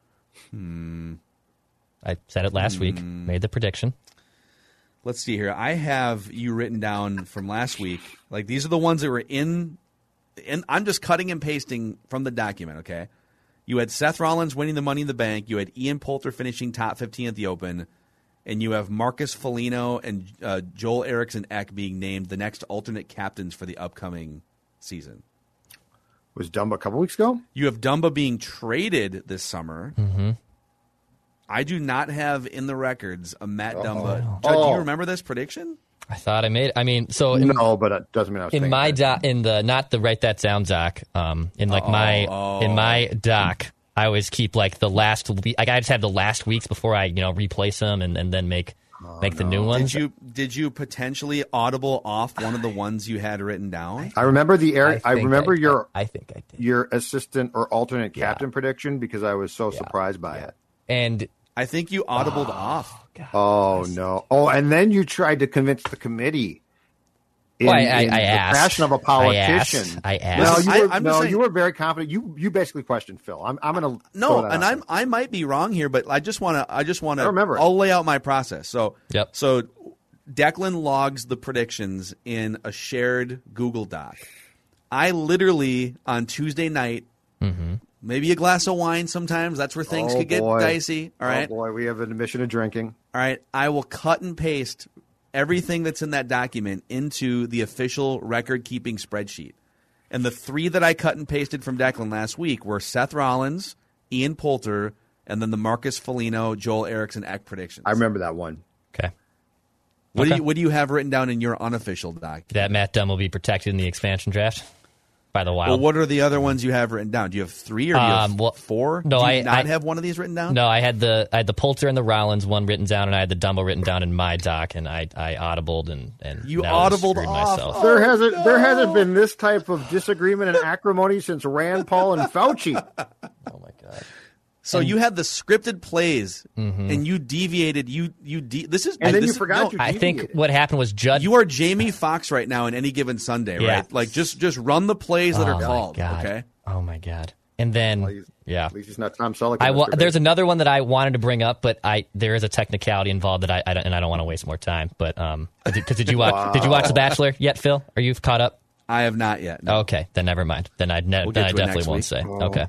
I said it last week, made the prediction. Let's see here. I have you written down from last week. Like, these are the ones that were in I'm just cutting and pasting from the document, okay? You had Seth Rollins winning the Money in the Bank. You had Ian Poulter finishing top 15 at the Open. And you have Marcus Foligno and Joel Eriksson Ek being named the next alternate captains for the upcoming season. Was Dumba a couple weeks ago? You have Dumba being traded this summer. I do not have in the records a Matt Dumba. Judd, do you remember this prediction? I thought I made it. I mean, so no, but it doesn't mean I was in my doc, in the not the write that down doc. In like in my doc, I always keep like the last week. Like I just have the last weeks before I replace them and then make the new ones. Did you potentially audible off one of the ones you had written down? I remember I remember your. I think I did your assistant or alternate captain prediction because I was so surprised by it. And I think you audibled off. God, no! Oh, and then you tried to convince the committee. I asked. The passion of a politician. I asked. You were very confident. You basically questioned Phil. I'm going to I might be wrong here, but I just want to. Remember, I'll lay out my process. So Declan logs the predictions in a shared Google Doc. I literally on Tuesday night. Maybe a glass of wine sometimes. That's where things could get dicey. All right. Oh, boy. We have an admission of drinking. All right. I will cut and paste everything that's in that document into the official record-keeping spreadsheet. And the 3 that I cut and pasted from Declan last week were Seth Rollins, Ian Poulter, and then the Marcus Foligno, Joel Eriksson Ek predictions. I remember that one. Okay. What do you have written down in your unofficial doc? That Matt Dunn will be protected in the expansion draft by the Wild. Well, what are the other ones you have written down? Do you have 3 or do you have 4? No, do you not have one of these written down? No, I had the Poulter and the Rollins one written down, and I had the Dumbo written down in my doc, and I audibled and you audibled off. myself. There hasn't been this type of disagreement and acrimony since Rand Paul and Fauci. Oh my God. So you had the scripted plays, and you deviated. This is and then this, you forgot. No, I think what happened was Judd. You are Jamie Foxx right now in Any Given Sunday, right? Like just run the plays that are called. Okay. Oh my God. And then At least it's not Tom Selleck. There's another one that I wanted to bring up, but there is a technicality involved that I don't want to waste more time. But because did you watch The Bachelor yet, Phil? Are you caught up? I have not yet. No. Okay, then never mind. Then I definitely won't say. Okay.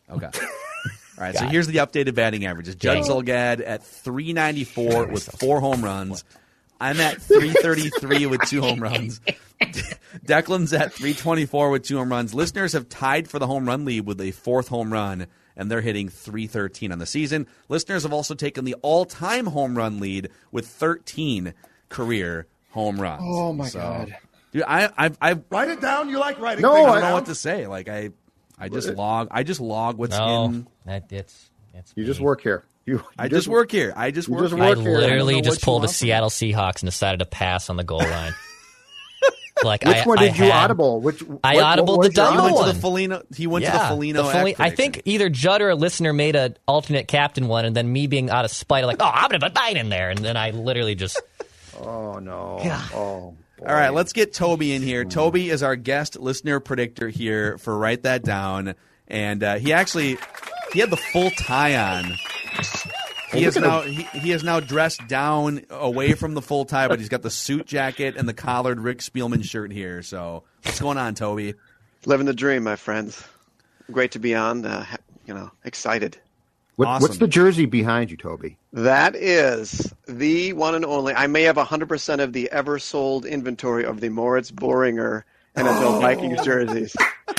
All right, so here's the updated batting averages. Judd Zulgad at 394 with 4 home runs. I'm at 333 with 2 home runs. Declan's at 324 with 2 home runs. Listeners have tied for the home run lead with a 4th home run, and they're hitting 313 on the season. Listeners have also taken the all-time home run lead with 13 career home runs. Oh, my God. Dude, I write it down. You like writing No, things I don't know down? what to say. Like, I just log what's in. You just work here. I just work here. I literally just pulled the Seattle Seahawks and decided to pass on the goal line. Which one did you audible? I audibled the Dumbo one. He went to the Foligno. I think either Judd or a listener made an alternate captain one, and then me being out of spite, I'm going to put mine in there, and then I literally just. Oh no! God. Oh. Boy. All right, let's get Toby in here. Toby is our guest listener predictor here for Write That Down, and he had the full tie on. He is now dressed down away from the full tie, but he's got the suit jacket and the collared Rick Spielman shirt here. So what's going on, Toby? Living the dream, my friends. Great to be on. Excited. Awesome. What's the jersey behind you, Toby? That is the one and only. I may have 100% of the ever sold inventory of the Moritz Boehringer NFL Vikings jerseys.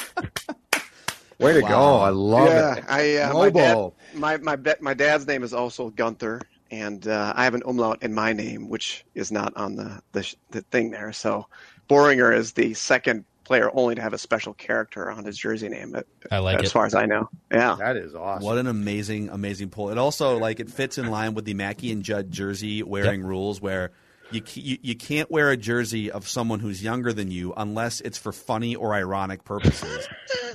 Way to go! I love it. My dad's name is also Gunther, and I have an umlaut in my name, which is not on the thing there. So Boehringer is the second player only to have a special character on his jersey name. I like it. As far as I know. Yeah. That is awesome. What an amazing pull. It also it fits in line with the Mackey and Judd jersey wearing rules where you can't wear a jersey of someone who's younger than you unless it's for funny or ironic purposes.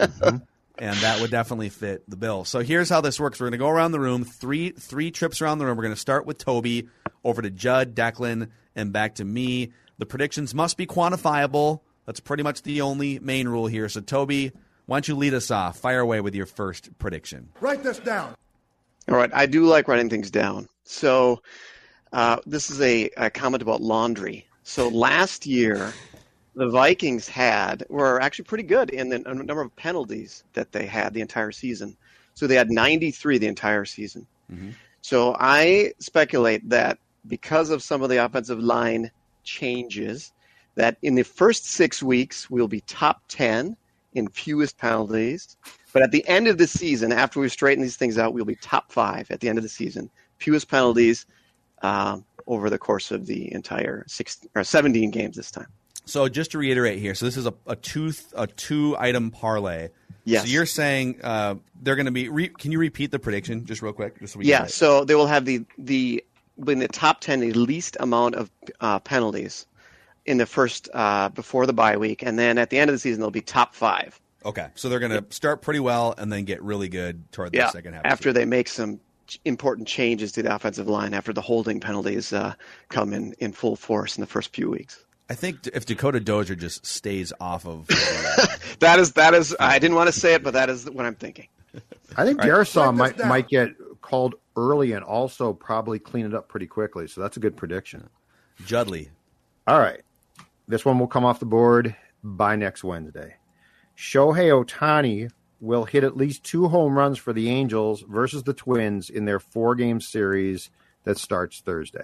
And that would definitely fit the bill. So here's how this works. We're going to go around the room, three trips around the room. We're going to start with Toby, over to Judd, Declan, and back to me. The predictions must be quantifiable. That's pretty much the only main rule here. So, Toby, why don't you lead us off? Fire away with your first prediction. Write this down. All right. I do like writing things down. So this is a comment about laundry. So last year, the Vikings were actually pretty good in the number of penalties that they had the entire season. So they had 93 the entire season. Mm-hmm. So I speculate that because of some of the offensive line changes, that in the first 6 weeks, we'll be top 10 in fewest penalties. But at the end of the season, after we straighten these things out, we'll be top 5 at the end of the season. Fewest penalties over the course of the entire 17 games this time. So just to reiterate here, so this is a two-item parlay. Yes. So you're saying they're going to be can you repeat the prediction just real quick? Just so so they will have in the top 10 the least amount of penalties in the first before the bye week, and then at the end of the season they'll be top 5. Okay, so they're going to start pretty well and then get really good toward the second half. After they make some important changes to the offensive line, after the holding penalties come in full force in the first few weeks. I think if Dakota Dozier just stays off of that is I didn't want to say it, but that is what I'm thinking. I think Darisaw might get called early and also probably clean it up pretty quickly. So that's a good prediction. Judley. All right. This one will come off the board by next Wednesday. Shohei Ohtani will hit at least 2 home runs for the Angels versus the Twins in their 4-game series that starts Thursday.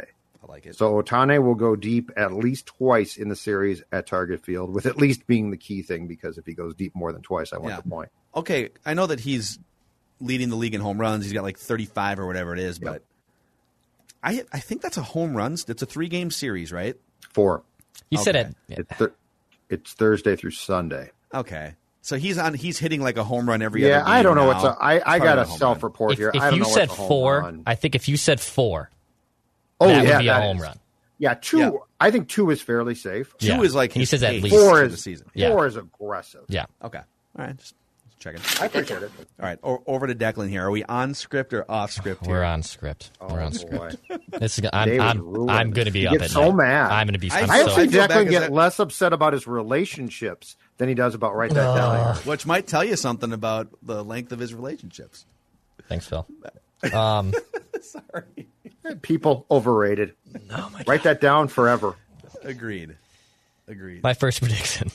I like it. So Ohtani will go deep at least twice in the series at Target Field, with at least being the key thing, because if he goes deep more than twice, I want the point. Okay, I know that he's leading the league in home runs. He's got like 35 or whatever it is, but I think that's a home runs. It's a 3-game series, right? 4. You said it. It's Thursday through Sunday. Okay. So he's hitting like a home run every other game. I don't know now. I got a self-report here. I don't know said what's a home 4, run. I think if you said 4, that would be a home run. Yeah, 2. Yeah. I think 2 is fairly safe. 2 is like he says at least 4 is the season. 4 is aggressive. Yeah. Okay. All right. Just checking. I appreciate it. All right. Over to Declan here. Are we on script or off script here? We're on script. We're on script. This is, I'm going to be up at so mad. I'm going to be. I actually Declan get less upset about his relationships than he does about write that down. Which might tell you something about the length of his relationships. Thanks, Phil. Sorry. People overrated. Oh my God. Write that down forever. Agreed. My first prediction.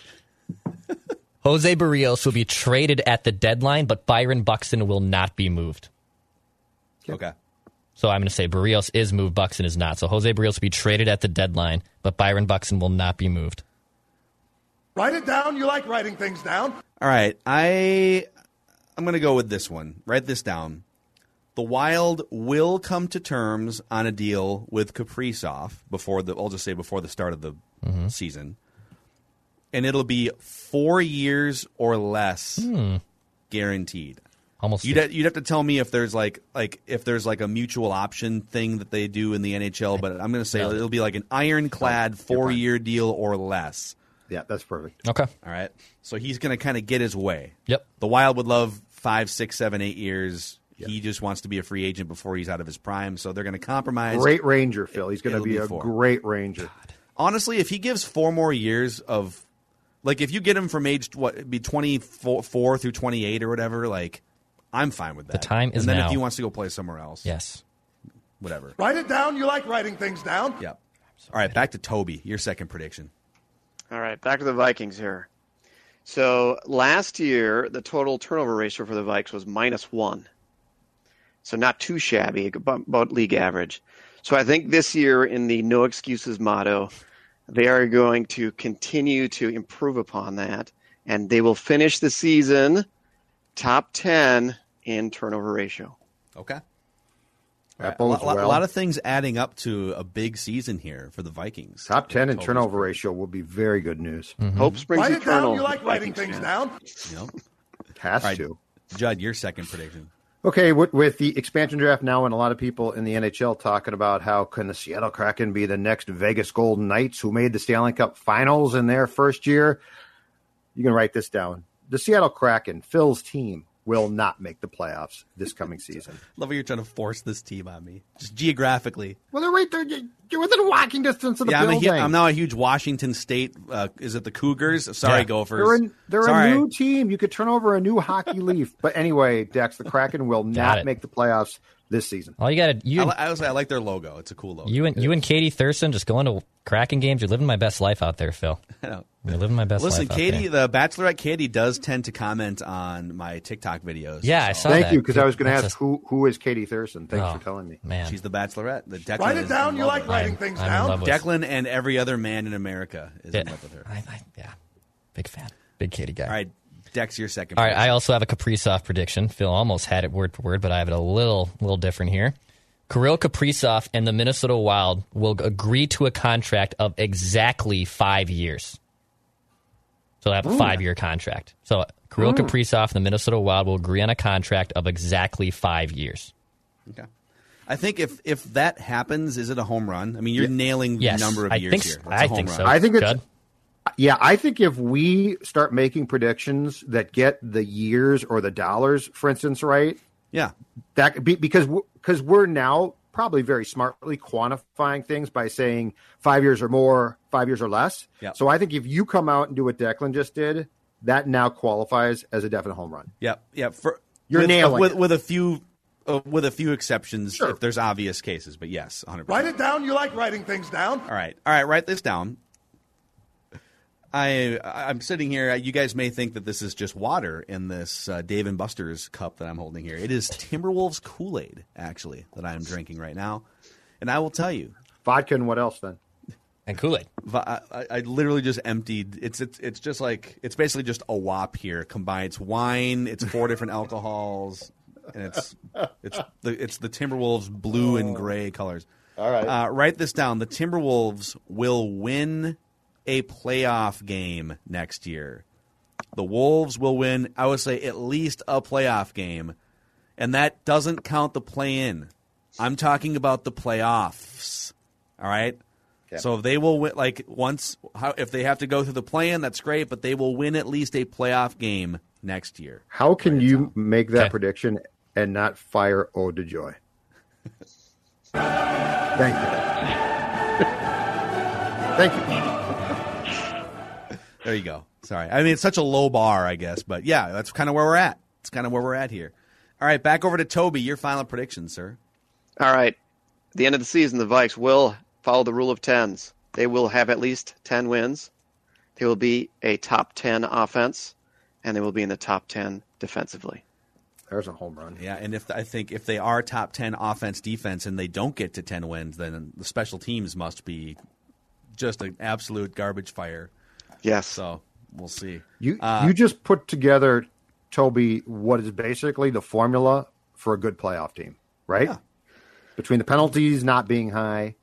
Jose Barrios will be traded at the deadline, but Byron Buxton will not be moved. Okay. So I'm going to say Barrios is moved, Buxton is not. So Jose Barrios will be traded at the deadline, but Byron Buxton will not be moved. Write it down. You like writing things down. All right. I'm going to go with this one. Write this down. The Wild will come to terms on a deal with Kaprizov before the start of the season. And it'll be 4 years or less guaranteed. Almost. You'd have to tell me if there's like if there's like a mutual option thing that they do in the NHL, but I'm going to say it'll be like an ironclad 4-year deal or less. Yeah, that's perfect. Okay. All right. So he's going to kind of get his way. Yep. The Wild would love 5, 6, 7, 8 years. Yep. He just wants to be a free agent before he's out of his prime, so they're going to compromise. Great Ranger, Phil. He's going to be a great Ranger. God. Honestly, if he gives 4 more years of, like, if you get him from age 24 through 28 or whatever, like, I'm fine with that. The time is now. And then now. if he wants to go play somewhere else, yes, whatever. Write it down. You like writing things down. Yep. All right, back to Toby. Your second prediction. All right, back to the Vikings here. So last year, the total turnover ratio for the Vikes was -1. So not too shabby, about league average. So I think this year, in the no excuses motto, they are going to continue to improve upon that, and they will finish the season top 10 in turnover ratio. Okay. That a bodes well. lot of things adding up to a big season here for the Vikings. Top 10 in turnover ratio will be very good news. Mm-hmm. Hope springs Write eternal. it down. You like writing things down. Yep. Has to. Judd, your second prediction. Okay, with the expansion draft now and a lot of people in the NHL talking about how can the Seattle Kraken be the next Vegas Golden Knights who made the Stanley Cup Finals in their first year, you can write this down. The Seattle Kraken, Phil's team, will not make the playoffs this coming season. Love how you're trying to force this team on me, just geographically. Well, they're right there. You're within walking distance of the building. I'm now a huge Washington State. Is it the Cougars? Sorry, Gophers. They're a new team. You could turn over a new hockey leaf. But anyway, Dex, the Kraken will not make the playoffs this season. All you got to I like their logo. It's a cool logo. You and Katie Thurston just going to Kraken games. You're living my best life out there, Phil. I know. You're living my best life. Listen, Katie, the Bachelorette Katie does tend to comment on my TikTok videos. Yeah, I saw that. Thank you, because I was going to ask who is Katie Thurston. Thanks for telling me. Man, she's the Bachelorette. The Declan Write it down. You like writing things down. Declan and every other man in America is in love with her. Yeah, big fan, big Katie guy. All right, Dex, your second. All right, I also have a Kaprizov prediction. Phil almost had it word for word, but I have it a little different here. Kirill Kaprizov and the Minnesota Wild will agree to a contract of exactly 5 years. So they have a 5-year contract. So Kirill Kaprizov and the Minnesota Wild will agree on a contract of exactly 5 years. Okay. I think if that happens, is it a home run? I mean, you're nailing the number of years here. I think so. I think it's I think if we start making predictions that get the years or the dollars, for instance, right? Yeah. That because we're now probably very smartly quantifying things by saying 5 years or more, 5 years or less. Yep. So I think if you come out and do what Declan just did, that now qualifies as a definite home run. Yep. You're nailing it. with a few exceptions if there's obvious cases, but yes, 100%. Write it down. You like writing things down. All right, write this down. I'm sitting here. You guys may think that this is just water in this Dave & Buster's cup that I'm holding here. It is Timberwolves Kool-Aid, actually, that I am drinking right now. And I will tell you, Vodka and what else then? And Kool-Aid. I literally just emptied. It's just like it's basically just a WAP here combined. It's wine. It's 4 different alcohols, and it's the Timberwolves blue and gray colors. All right. Write this down. The Timberwolves will win a playoff game next year. The Wolves will win, I would say, at least a playoff game, and that doesn't count the play-in. I'm talking about the playoffs. All right. So if they will win, if they have to go through the play-in, that's great, but they will win at least a playoff game next year. How can you make that prediction and not fire Ode to Joy? Thank you. Thank you. There you go. Sorry. I mean, it's such a low bar, I guess, but yeah, that's kind of where we're at. It's kind of where we're at here. All right, back over to Toby. Your final prediction, sir. All right. At the end of the season, the Vikes will follow the rule of 10s. They will have at least 10 wins. They will be a top 10 offense, and they will be in the top 10 defensively. There's a home run. Yeah, and I think if they are top 10 offense, defense, and they don't get to 10 wins, then the special teams must be just an absolute garbage fire. Yes. So we'll see. You just put together, Toby, what is basically the formula for a good playoff team, right? Yeah. Between the penalties not being high,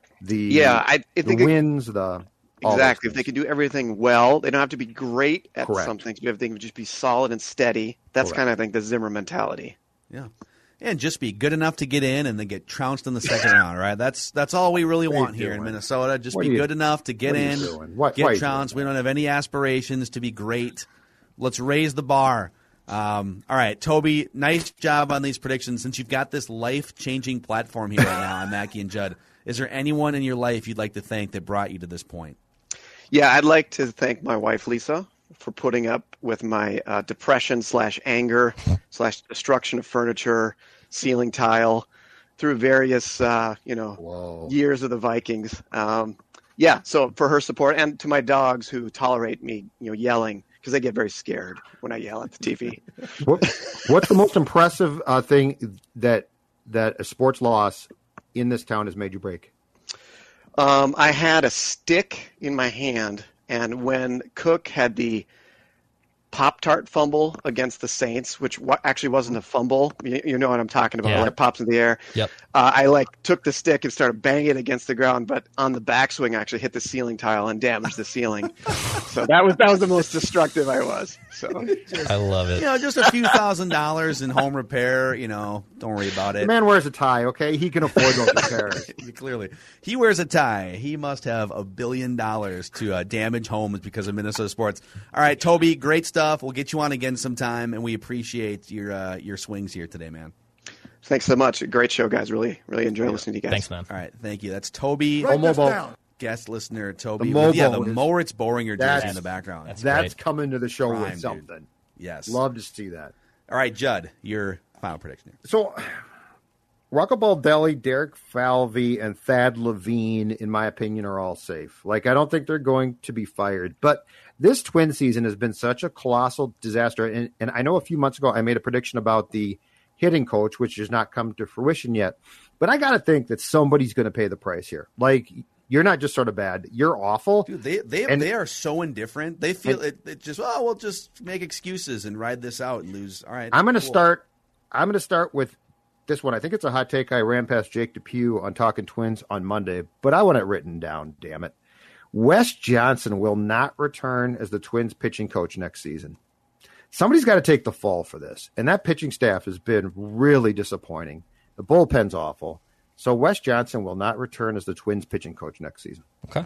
I think wins, exactly. If they can do everything well, they don't have to be great at something. Everything would just be solid and steady. That's kind of, I think, the Zimmer mentality. Yeah, and just be good enough to get in and then get trounced in the second round. Right? That's all we really want here in Minnesota. Just be good enough to get in, get trounced. We don't have any aspirations to be great. Let's raise the bar. All right, Toby, nice job on these predictions. Since you've got this life-changing platform here right now on Mackey and Judd, is there anyone in your life you'd like to thank that brought you to this point? Yeah, I'd like to thank my wife, Lisa, for putting up with my depression / anger / destruction of furniture, ceiling tile, through various years of the Vikings. So for her support, and to my dogs who tolerate me yelling, because they get very scared when I yell at the TV. What's the most impressive thing that a sports loss in this town has made you break? I had a stick in my hand, and when Cook had the Pop-Tart fumble against the Saints, which actually wasn't a fumble. You know what I'm talking about, where it pops in the air. Yep. I took the stick and started banging it against the ground, but on the backswing, I actually hit the ceiling tile and damaged the ceiling. So that was the most destructive I was. So I love it. Just a few $1,000s in home repair. Don't worry about it. The man wears a tie. Okay, he can afford those repairs. Clearly, he wears a tie. He must have $1 billion to damage homes because of Minnesota sports. All right, Toby, great stuff. We'll get you on again sometime, and we appreciate your swings here today, man. Thanks so much. Great show, guys. Really, really enjoy listening to you guys. Thanks, man. All right, thank you. That's Toby, guest listener Toby. The Moritz Boringer jersey in the background. That's coming to the show with something. Dude. Yes. Love to see that. All right, Judd, your final prediction here. So, Rocco Baldelli, Derek Falvey, and Thad Levine, in my opinion, are all safe. I don't think they're going to be fired. But this Twin season has been such a colossal disaster. And I know a few months ago I made a prediction about the hitting coach, which has not come to fruition yet. But I got to think that somebody's going to pay the price here. You're not just sort of bad. You're awful. Dude, they are so indifferent. They feel it just, we'll just make excuses and ride this out and lose. All right. I'm going to start with this one. I think it's a hot take. I ran past Jake Depew on Talking Twins on Monday, but I want it written down, damn it. Wes Johnson will not return as the Twins pitching coach next season. Somebody's got to take the fall for this. And that pitching staff has been really disappointing. The bullpen's awful. So Wes Johnson will not return as the Twins pitching coach next season. Okay. All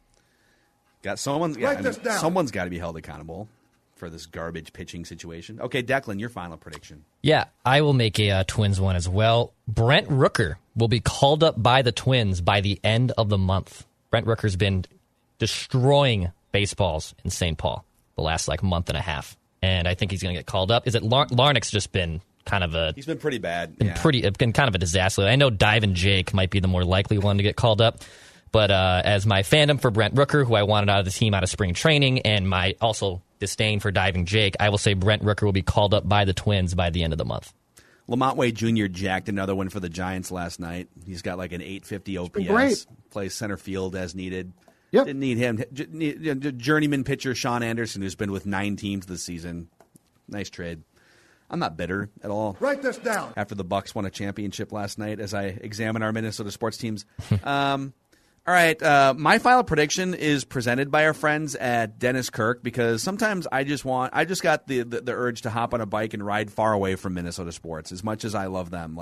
right. Someone's got to be held accountable for this garbage pitching situation. Okay, Declan, your final prediction. Yeah, I will make a Twins one as well. Brent Rooker will be called up by the Twins by the end of the month. Brent Rooker's been destroying baseballs in St. Paul the last month and a half, and I think he's going to get called up. Is it Larnach's just been kind of he's been pretty bad. Been kind of a disaster. I know Diving Jake might be the more likely one to get called up, but as my fandom for Brent Rooker, who I wanted out of the team out of spring training, and my also disdain for Diving Jake, I will say Brent Rooker will be called up by the Twins by the end of the month. Lamont Wade Jr. jacked another one for the Giants last night. He's got like an 850 OPS. Great. Plays center field as needed. Yep. Didn't need him. Journeyman pitcher Sean Anderson, who's been with 9 teams this season. Nice trade. I'm not bitter at all. Write this down. After the Bucks won a championship last night, as I examine our Minnesota sports teams. All right, my final prediction is presented by our friends at Dennis Kirk, because sometimes I just got the urge to hop on a bike and ride far away from Minnesota sports, as much as I love them.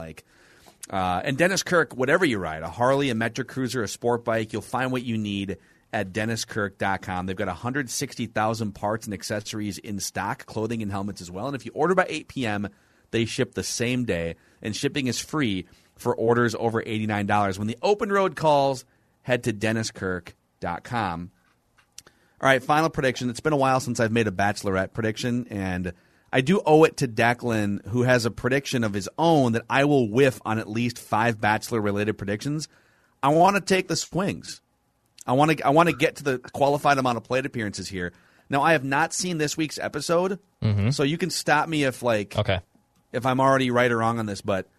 And Dennis Kirk, whatever you ride, a Harley, a Metric Cruiser, a sport bike, you'll find what you need at DennisKirk.com. They've got 160,000 parts and accessories in stock, clothing and helmets as well. And if you order by 8 p.m., they ship the same day, and shipping is free for orders over $89. When the open road calls, head to DennisKirk.com. All right, final prediction. It's been a while since I've made a Bachelorette prediction, and I do owe it to Declan, who has a prediction of his own that I will whiff on at least 5 Bachelor-related predictions. I want to take the swings. I want to get to the qualified amount of plate appearances here. Now, I have not seen this week's episode, so you can stop me if I'm already right or wrong on this, but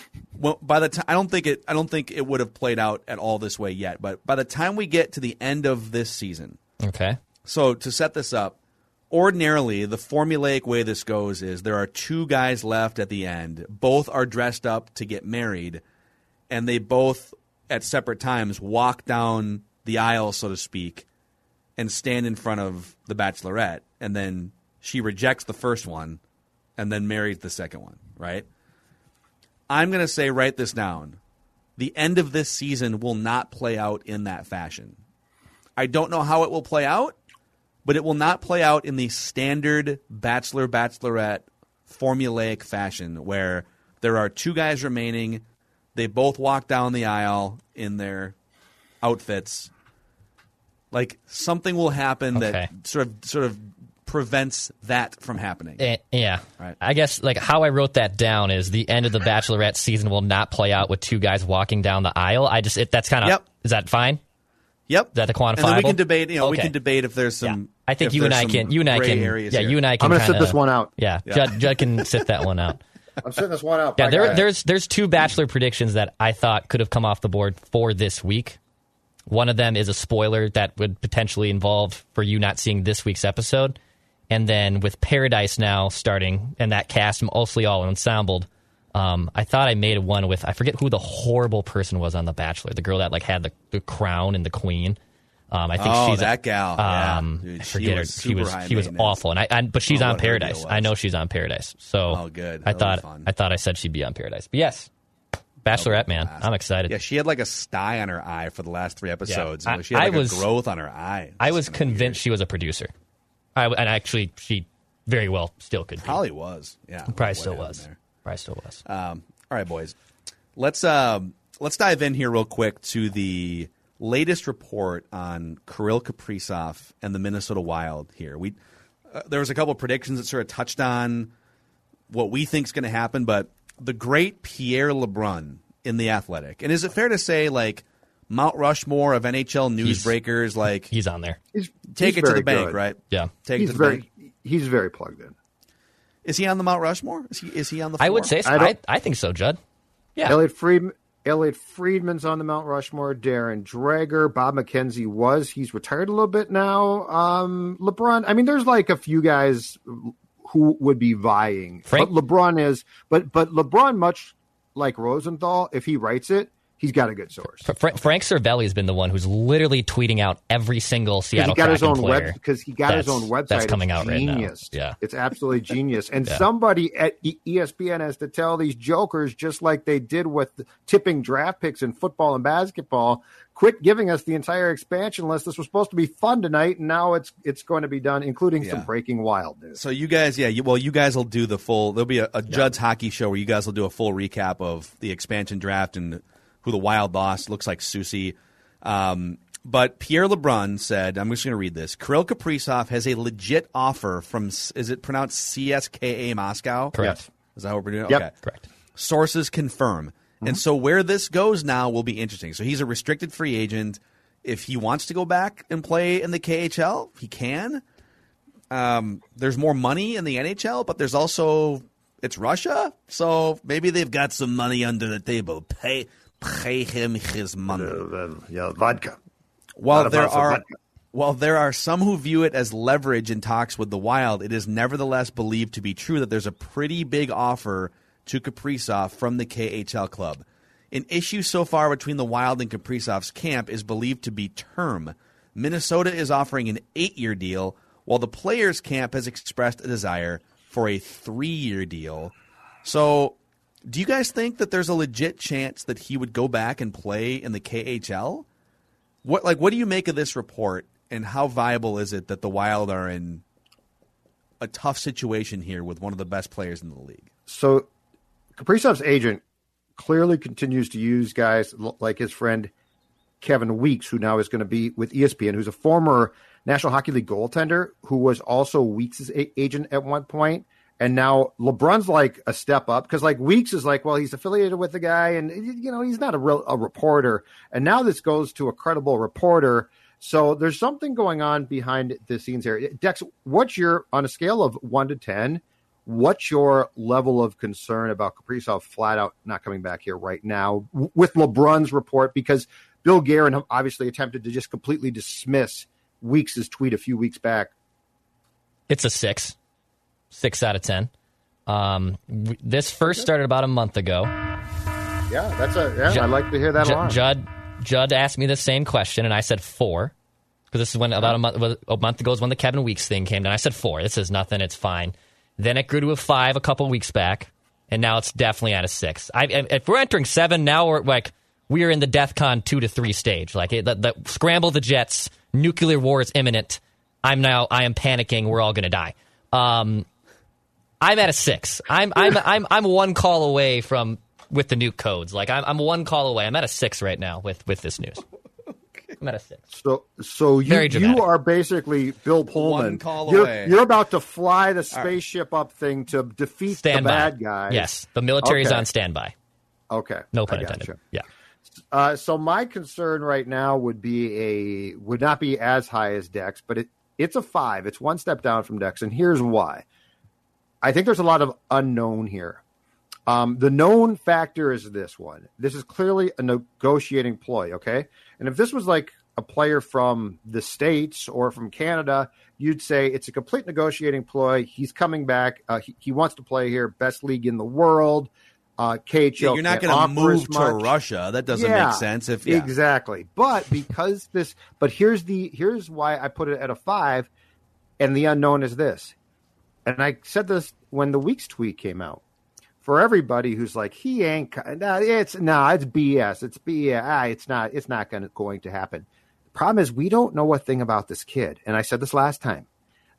by the time I don't think it would have played out at all this way yet. But by the time we get to the end of this season, okay. So to set this up, ordinarily the formulaic way this goes is there are 2 guys left at the end. Both are dressed up to get married, and they both at separate times walk down the aisle, so to speak, and stand in front of the Bachelorette, and then she rejects the first one, and then marries the second one. Right. I'm going to say, write this down. The end of this season will not play out in that fashion. I don't know how it will play out, but it will not play out in the standard Bachelor-Bachelorette formulaic fashion where there are 2 guys remaining. They both walk down the aisle in their outfits. Like, something will happen that sort of prevents that from happening. Yeah. Right. I guess how I wrote that down is the end of the Bachelorette season will not play out with 2 guys walking down the aisle. That's kind of Is that fine? Yep. Is that the quantifiable? And then we can debate. We can debate if there's some. Yeah. I think you and I can. You and I can. Yeah, you and I can. I'm going to sit this one out. Yeah. Judd can sit that one out. I'm sitting this one out. Yeah. There's 2 Bachelor predictions that I thought could have come off the board for this week. One of them is a spoiler that would potentially involve for you not seeing this week's episode. And then with Paradise now starting, and that cast mostly all ensembled, I thought I made one with, I forget who the horrible person was on The Bachelor, the girl that had the crown and the queen. I think she's that gal. I forget her. She was awful, but she's on Paradise. I know she's on Paradise. So good. I thought I said she'd be on Paradise. But yes, Bachelorette, man, I'm excited. Yeah, she had a sty on her eye for the last 3 episodes. Yeah. She had a growth on her eye. I was convinced she was a producer. And actually, she very well still could be. Probably was. Yeah. Probably still was. All right, boys. Let's dive in here real quick to the latest report on Kirill Kaprizov and the Minnesota Wild here. There was a couple of predictions that sort of touched on what we think is going to happen, but the great Pierre LeBrun in The Athletic. And is it fair to say, Mount Rushmore of NHL newsbreakers, he's on there. Take it to the bank, right? Yeah. He's very plugged in. Is he on the Mount Rushmore? Is he on the floor? I would say so. I think so, Judd. Yeah. Elliot Friedman's on the Mount Rushmore. Darren Dreger. Bob McKenzie he's retired a little bit now. LeBron. I mean, there's a few guys who would be vying. But LeBron is, but LeBron, much like Rosenthal, if he writes it, he's got a good source. Frank Cervelli has been the one who's literally tweeting out every single Seattle Kraken player. Because he got his own website. That's coming out right now. Yeah. It's absolutely genius. And somebody at ESPN has to tell these jokers, just like they did with tipping draft picks in football and basketball, quit giving us the entire expansion list. This was supposed to be fun tonight, and now it's going to be done, including some breaking Wild news. So you guys, you guys will do the full – there'll be a Judd's Hockey Show where you guys will do a full recap of the expansion draft and – who the Wild lost. Looks like Susie. But Pierre LeBrun said, I'm just going to read this. Kirill Kaprizov has a legit offer from, is it pronounced CSKA Moscow? Correct. Is that what we're doing? Yep. Okay. Correct. Sources confirm. Mm-hmm. And so where this goes now will be interesting. So he's a restricted free agent. If he wants to go back and play in the KHL, he can. There's more money in the NHL, but there's also it's Russia, so maybe they've got some money under the table. Pay him his money. Vodka. While there are some who view it as leverage in talks with the Wild, it is nevertheless believed to be true that there's a pretty big offer to Kaprizov from the KHL club. An issue so far between the Wild and Kaprizov's camp is believed to be term. Minnesota is offering an 8-year deal, while the players' camp has expressed a desire for a 3-year deal. So, do you guys think that there's a legit chance that he would go back and play in the KHL? What do you make of this report, and how viable is it that the Wild are in a tough situation here with one of the best players in the league? So, Kaprizov's agent clearly continues to use guys like his friend Kevin Weeks, who now is going to be with ESPN, who's a former National Hockey League goaltender who was also Weeks' agent at one point. And now LeBrun's like a step up because like Weeks is like, well, he's affiliated with the guy and, you know, he's not a reporter. And now this goes to a credible reporter. So there's something going on behind the scenes here. Dex, on a scale of 1 to 10, what's your level of concern about Kaprizov flat out not coming back here right now with LeBrun's report? Because Bill Guerin obviously attempted to just completely dismiss Weeks' tweet a few weeks back. It's a 6 out of 10. This first started about a month ago. Yeah, I'd like to hear that alarm. Judd asked me the same question, and I said 4. Because this is when about a month ago is when the Kevin Weeks thing came down. I said 4. This is nothing. It's fine. Then it grew to a 5 a couple weeks back, and now it's definitely at a 6. If we're entering 7, now we're in the DEFCON 2 to 3 stage. Like the scramble the jets, nuclear war is imminent. I am panicking. We're all going to die. I'm at a 6. I'm one call away with the nuke codes. Like I'm one call away. I'm at a 6 right now with this news. I'm at a 6. So you are basically Bill Pullman. One call away. You're about to fly the spaceship up thing to defeat the bad guys. Yes, the military is on standby. Okay, no pun intended. Yeah. So my concern right now would not be as high as Dex, but it's a 5. It's one step down from Dex, and here's why. I think there's a lot of unknown here. The known factor is this one. This is clearly a negotiating ploy, okay? And if this was like a player from the States or from Canada, you'd say it's a complete negotiating ploy. He's coming back. He wants to play here, best league in the world. KHL, you're not going to move to Russia. That doesn't make sense. Exactly. But here's why I put it at a 5, and the unknown is this. And I said this when the Weeks tweet came out. For everybody who's like, he ain't, it's BS. It's BS. It's not going to happen. The problem is we don't know a thing about this kid. And I said this last time.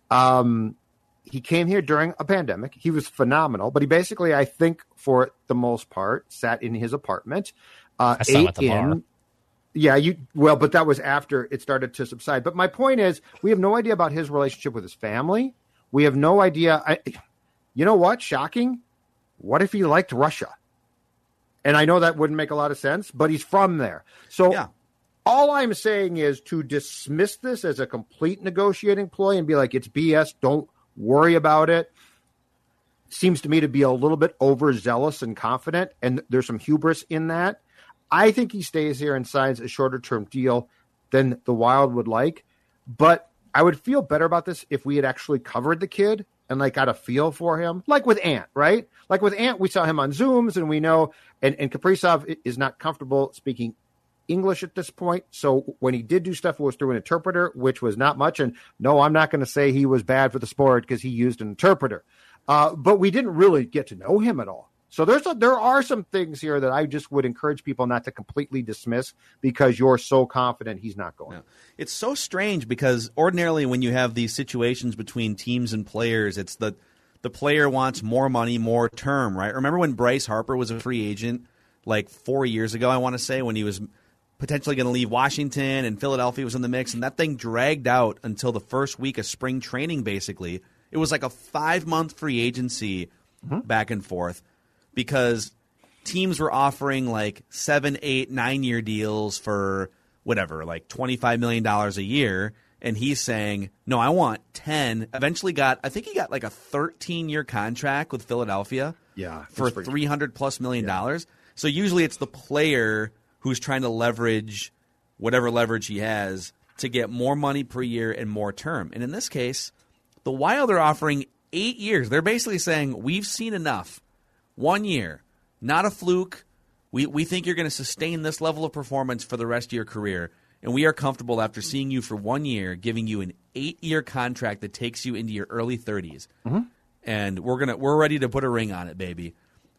He came here during a pandemic. He was phenomenal, but he basically, I think, for the most part, sat in his apartment. I saw him at the bar. Yeah, but that was after it started to subside. But my point is, we have no idea about his relationship with his family. We have no idea. You know what? Shocking. What if he liked Russia? And I know that wouldn't make a lot of sense, but he's from there. So all I'm saying is to dismiss this as a complete negotiating ploy and be like, it's BS. Don't worry about it. Seems to me to be a little bit overzealous and confident, and there's some hubris in that. I think he stays here and signs a shorter-term deal than the Wild would like, but I would feel better about this if we had actually covered the kid and got a feel for him, like with Ant, right? Like with Ant, we saw him on Zooms, and we know, and Kaprizov is not comfortable speaking English at this point. So when he did do stuff, it was through an interpreter, which was not much. And no, I'm not going to say he was bad for the sport because he used an interpreter. But we didn't really get to know him at all. So there are some things here that I just would encourage people not to completely dismiss because you're so confident he's not going. Yeah. It's so strange because ordinarily when you have these situations between teams and players, it's the player wants more money, more term, right? Remember when Bryce Harper was a free agent 4 years ago, I want to say, when he was potentially going to leave Washington and Philadelphia was in the mix, and that thing dragged out until the first week of spring training, basically. It was like a 5-month free agency back and forth because teams were offering 7, 8, 9-year deals for whatever, $25 million a year, and he's saying, no, I want 10. Eventually I think he got a 13-year contract with Philadelphia. for $300+ million. So usually it's the player who's trying to leverage whatever leverage he has to get more money per year and more term. And in this case, the Wild are offering 8 years. They're basically saying, we've seen enough. 1 year. Not a fluke. We think you're going to sustain this level of performance for the rest of your career. And we are comfortable after seeing you for 1 year, giving you an 8-year contract that takes you into your early 30s. Mm-hmm. And we're ready to put a ring on it, baby.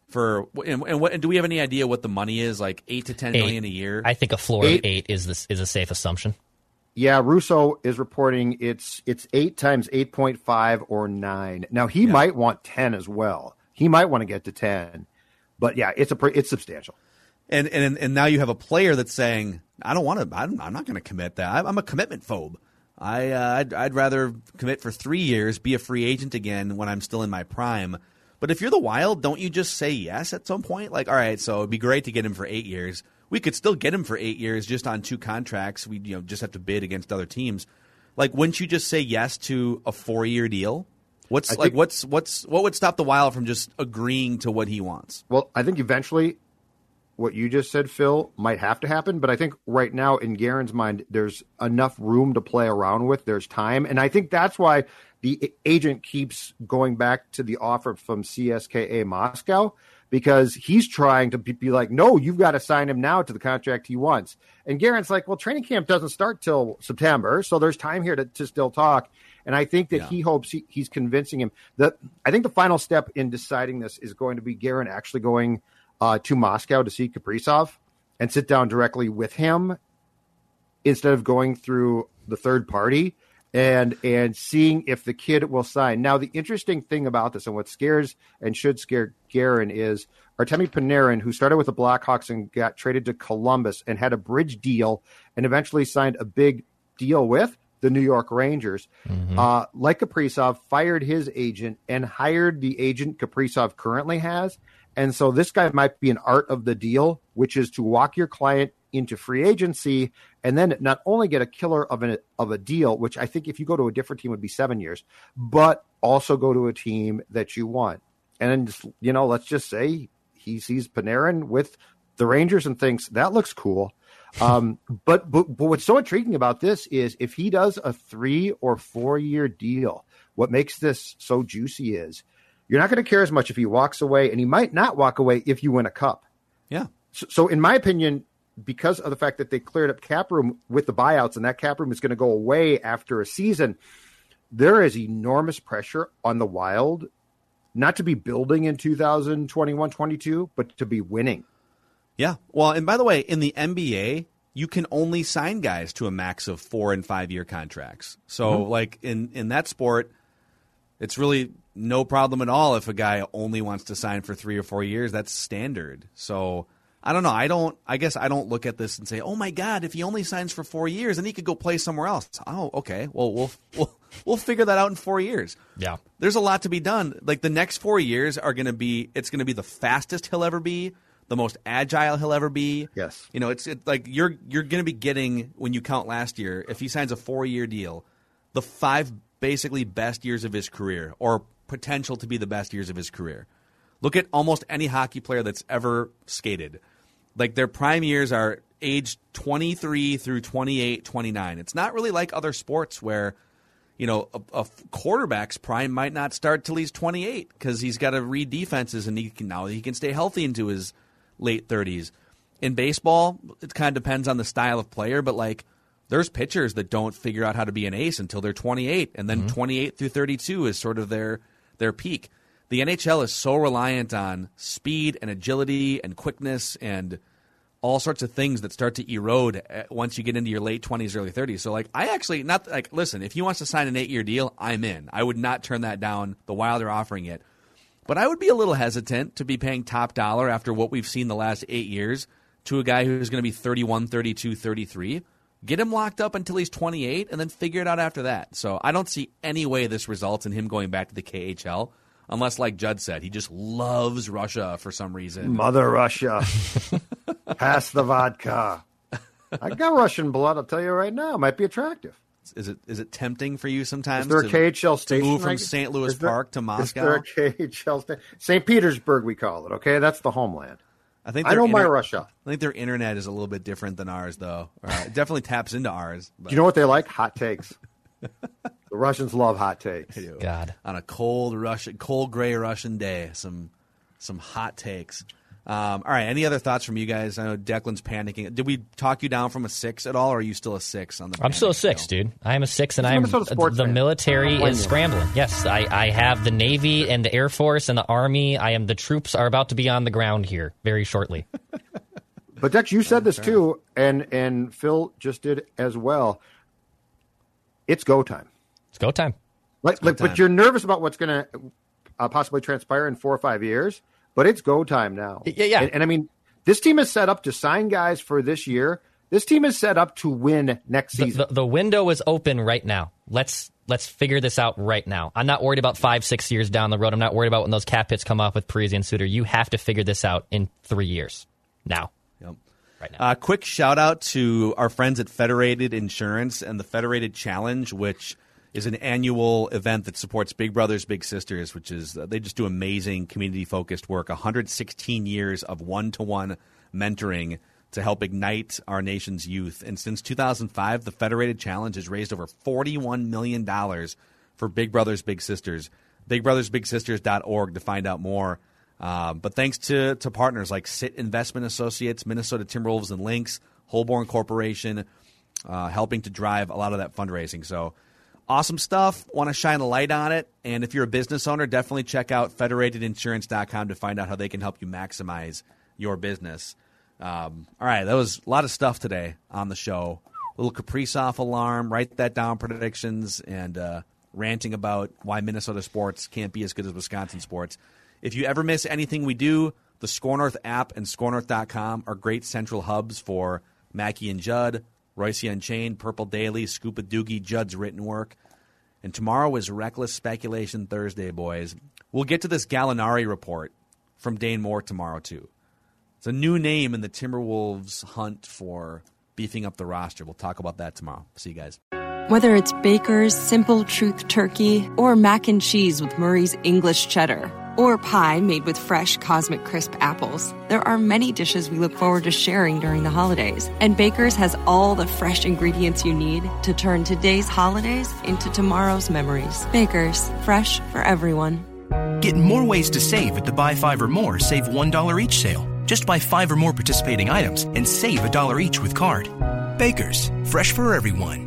And do we have any idea what the money is? Like $8 to $10 million a year? I think a floor of 8 is a safe assumption. Yeah, Russo is reporting it's 8 times 8.5 or 9. Now he might want 10 as well. He might want to get to 10, but yeah, it's substantial. And now you have a player that's saying, I don't want to. I'm not going to commit that. I'm a commitment phobe. I'd rather commit for 3 years, be a free agent again when I'm still in my prime. But if you're the Wild, don't you just say yes at some point? Like, all right, so it'd be great to get him for 8 years. We could still get him for 8 years just on 2 contracts. We just have to bid against other teams. Like, wouldn't you just say yes to a 4-year deal? What would stop the Wild from just agreeing to what he wants? Well, I think eventually what you just said, Phil, might have to happen. But I think right now in Guerin's mind, there's enough room to play around with. There's time. And I think that's why the agent keeps going back to the offer from CSKA Moscow, because he's trying to be like, no, you've got to sign him now to the contract he wants. And Guerin's like, well, training camp doesn't start till September, so there's time here to still talk. And I think that he hopes he's convincing him. I think the final step in deciding this is going to be Guerin actually going to Moscow to see Kaprizov and sit down directly with him instead of going through the third party and seeing if the kid will sign. Now, the interesting thing about this and what scares and should scare Guerin is Artemi Panarin, who started with the Blackhawks and got traded to Columbus and had a bridge deal and eventually signed a big deal with the New York Rangers. Mm-hmm. Like Kaprizov, fired his agent and hired the agent Kaprizov currently has. And so this guy might be an art of the deal, which is to walk your client into free agency and then not only get a killer of a deal, which I think if you go to a different team would be 7 years, but also go to a team that you want. And then just, let's just say he sees Panarin with the Rangers and thinks that looks cool. But what's so intriguing about this is if he does a 3 or 4 year deal, what makes this so juicy is you're not going to care as much if he walks away, and he might not walk away if you win a cup. Yeah. So in my opinion, because of the fact that they cleared up cap room with the buyouts and that cap room is going to go away after a season, there is enormous pressure on the Wild not to be building in 2021-22, but to be winning. Yeah. Well, and by the way, in the NBA, you can only sign guys to a max of 4 and 5 year contracts. So like in that sport, it's really no problem at all if a guy only wants to sign for 3 or 4 years. That's standard. So I don't know. I guess I don't look at this and say, oh my God, if he only signs for 4 years, then he could go play somewhere else. Oh, okay. Well, we'll figure that out in 4 years. Yeah. There's a lot to be done. Like the next 4 years it's going to be the fastest he'll ever be, the most agile he'll ever be. Yes. It's like you're going to be getting, when you count last year, if he signs a 4-year deal, the 5 basically best years of his career, or potential to be the best years of his career. Look at almost any hockey player that's ever skated. Like their prime years are age 23 through 28, 29. It's not really like other sports where, a quarterback's prime might not start till he's 28 because he's got to read defenses and he can stay healthy into his late 30s. In baseball, it kind of depends on the style of player, but like there's pitchers that don't figure out how to be an ace until they're 28, and then 28 through 32 is sort of their peak. The NHL is so reliant on speed and agility and quickness and all sorts of things that start to erode once you get into your late 20s, early 30s. So, listen, if he wants to sign an 8-year deal, I'm in. I would not turn that down. The Wild are offering it. But I would be a little hesitant to be paying top dollar after what we've seen the last 8 years to a guy who's going to be 31, 32, 33. Get him locked up until he's 28 and then figure it out after that. So I don't see any way this results in him going back to the KHL. Unless, like Judd said, he just loves Russia for some reason. Mother Russia. Pass the vodka. I got Russian blood, I'll tell you right now. It might be attractive. Is it tempting for you sometimes? Is there a KHL station? To move from St. Louis Park to Moscow? Is there a KHL station? St. Petersburg, we call it. Okay, that's the homeland. I know my Russia. I think their internet is a little bit different than ours, though. It definitely taps into ours. But. Do you know what they like? Hot takes. The Russians love hot takes. God, on a cold gray Russian day, some hot takes. All right. Any other thoughts from you guys? I know Declan's panicking. Did we talk you down from a 6 at all, or are you still a 6 on the? I'm still a 6, dude. I am a 6, and the military is scrambling. Yes, I have the Navy and the Air Force and the Army. The troops are about to be on the ground here very shortly. But Dex, you said this too, and Phil just did as well. It's go time. It's go time. But you're nervous about what's going to possibly transpire in 4 or 5 years. But it's go time now. Yeah. And I mean, this team is set up to sign guys for this year. This team is set up to win next season. The window is open right now. Let's figure this out right now. I'm not worried about 5-6 years down the road. I'm not worried about when those cap hits come off with Parise and Suter. You have to figure this out in 3 years. Now. Yep. Right now. Quick shout out to our friends at Federated Insurance and the Federated Challenge, which is an annual event that supports Big Brothers Big Sisters, which is they just do amazing community-focused work, 116 years of one-to-one mentoring to help ignite our nation's youth. And since 2005, the Federated Challenge has raised over $41 million for Big Brothers Big Sisters. BigBrothersBigSisters.org to find out more. But thanks to partners like SIT Investment Associates, Minnesota Timberwolves and Lynx, Holborn Corporation, helping to drive a lot of that fundraising. So awesome stuff. Want to shine a light on it. And if you're a business owner, definitely check out federatedinsurance.com to find out how they can help you maximize your business. All right, that was a lot of stuff today on the show. A little Kaprizov alarm, write that down, predictions, and ranting about why Minnesota sports can't be as good as Wisconsin sports. If you ever miss anything we do, the SKOR North app and SKORNorth.com are great central hubs for Mackey and Judd, Royce Unchained, Purple Daily, Scuba Doogie, Judd's written work. And tomorrow is Reckless Speculation Thursday, boys. We'll get to this Gallinari report from Dane Moore tomorrow, too. It's a new name in the Timberwolves' hunt for beefing up the roster. We'll talk about that tomorrow. See you guys. Whether it's Baker's Simple Truth Turkey or mac and cheese with Murray's English Cheddar or pie made with fresh Cosmic Crisp apples, there are many dishes we look forward to sharing during the holidays. And Baker's has all the fresh ingredients you need to turn today's holidays into tomorrow's memories. Baker's, fresh for everyone. Get more ways to save at the Buy 5 or More Save $1 each sale. Just buy 5 or more participating items and save $1 each with card. Baker's, fresh for everyone.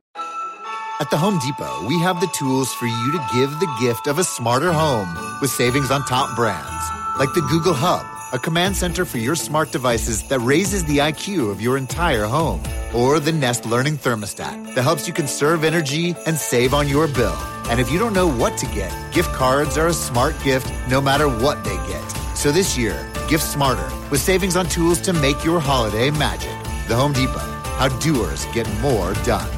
At the Home Depot, we have the tools for you to give the gift of a smarter home with savings on top brands, like the Google Hub, a command center for your smart devices that raises the IQ of your entire home, or the Nest Learning Thermostat that helps you conserve energy and save on your bill. And if you don't know what to get, gift cards are a smart gift no matter what they get. So this year, gift smarter with savings on tools to make your holiday magic. The Home Depot, how doers get more done.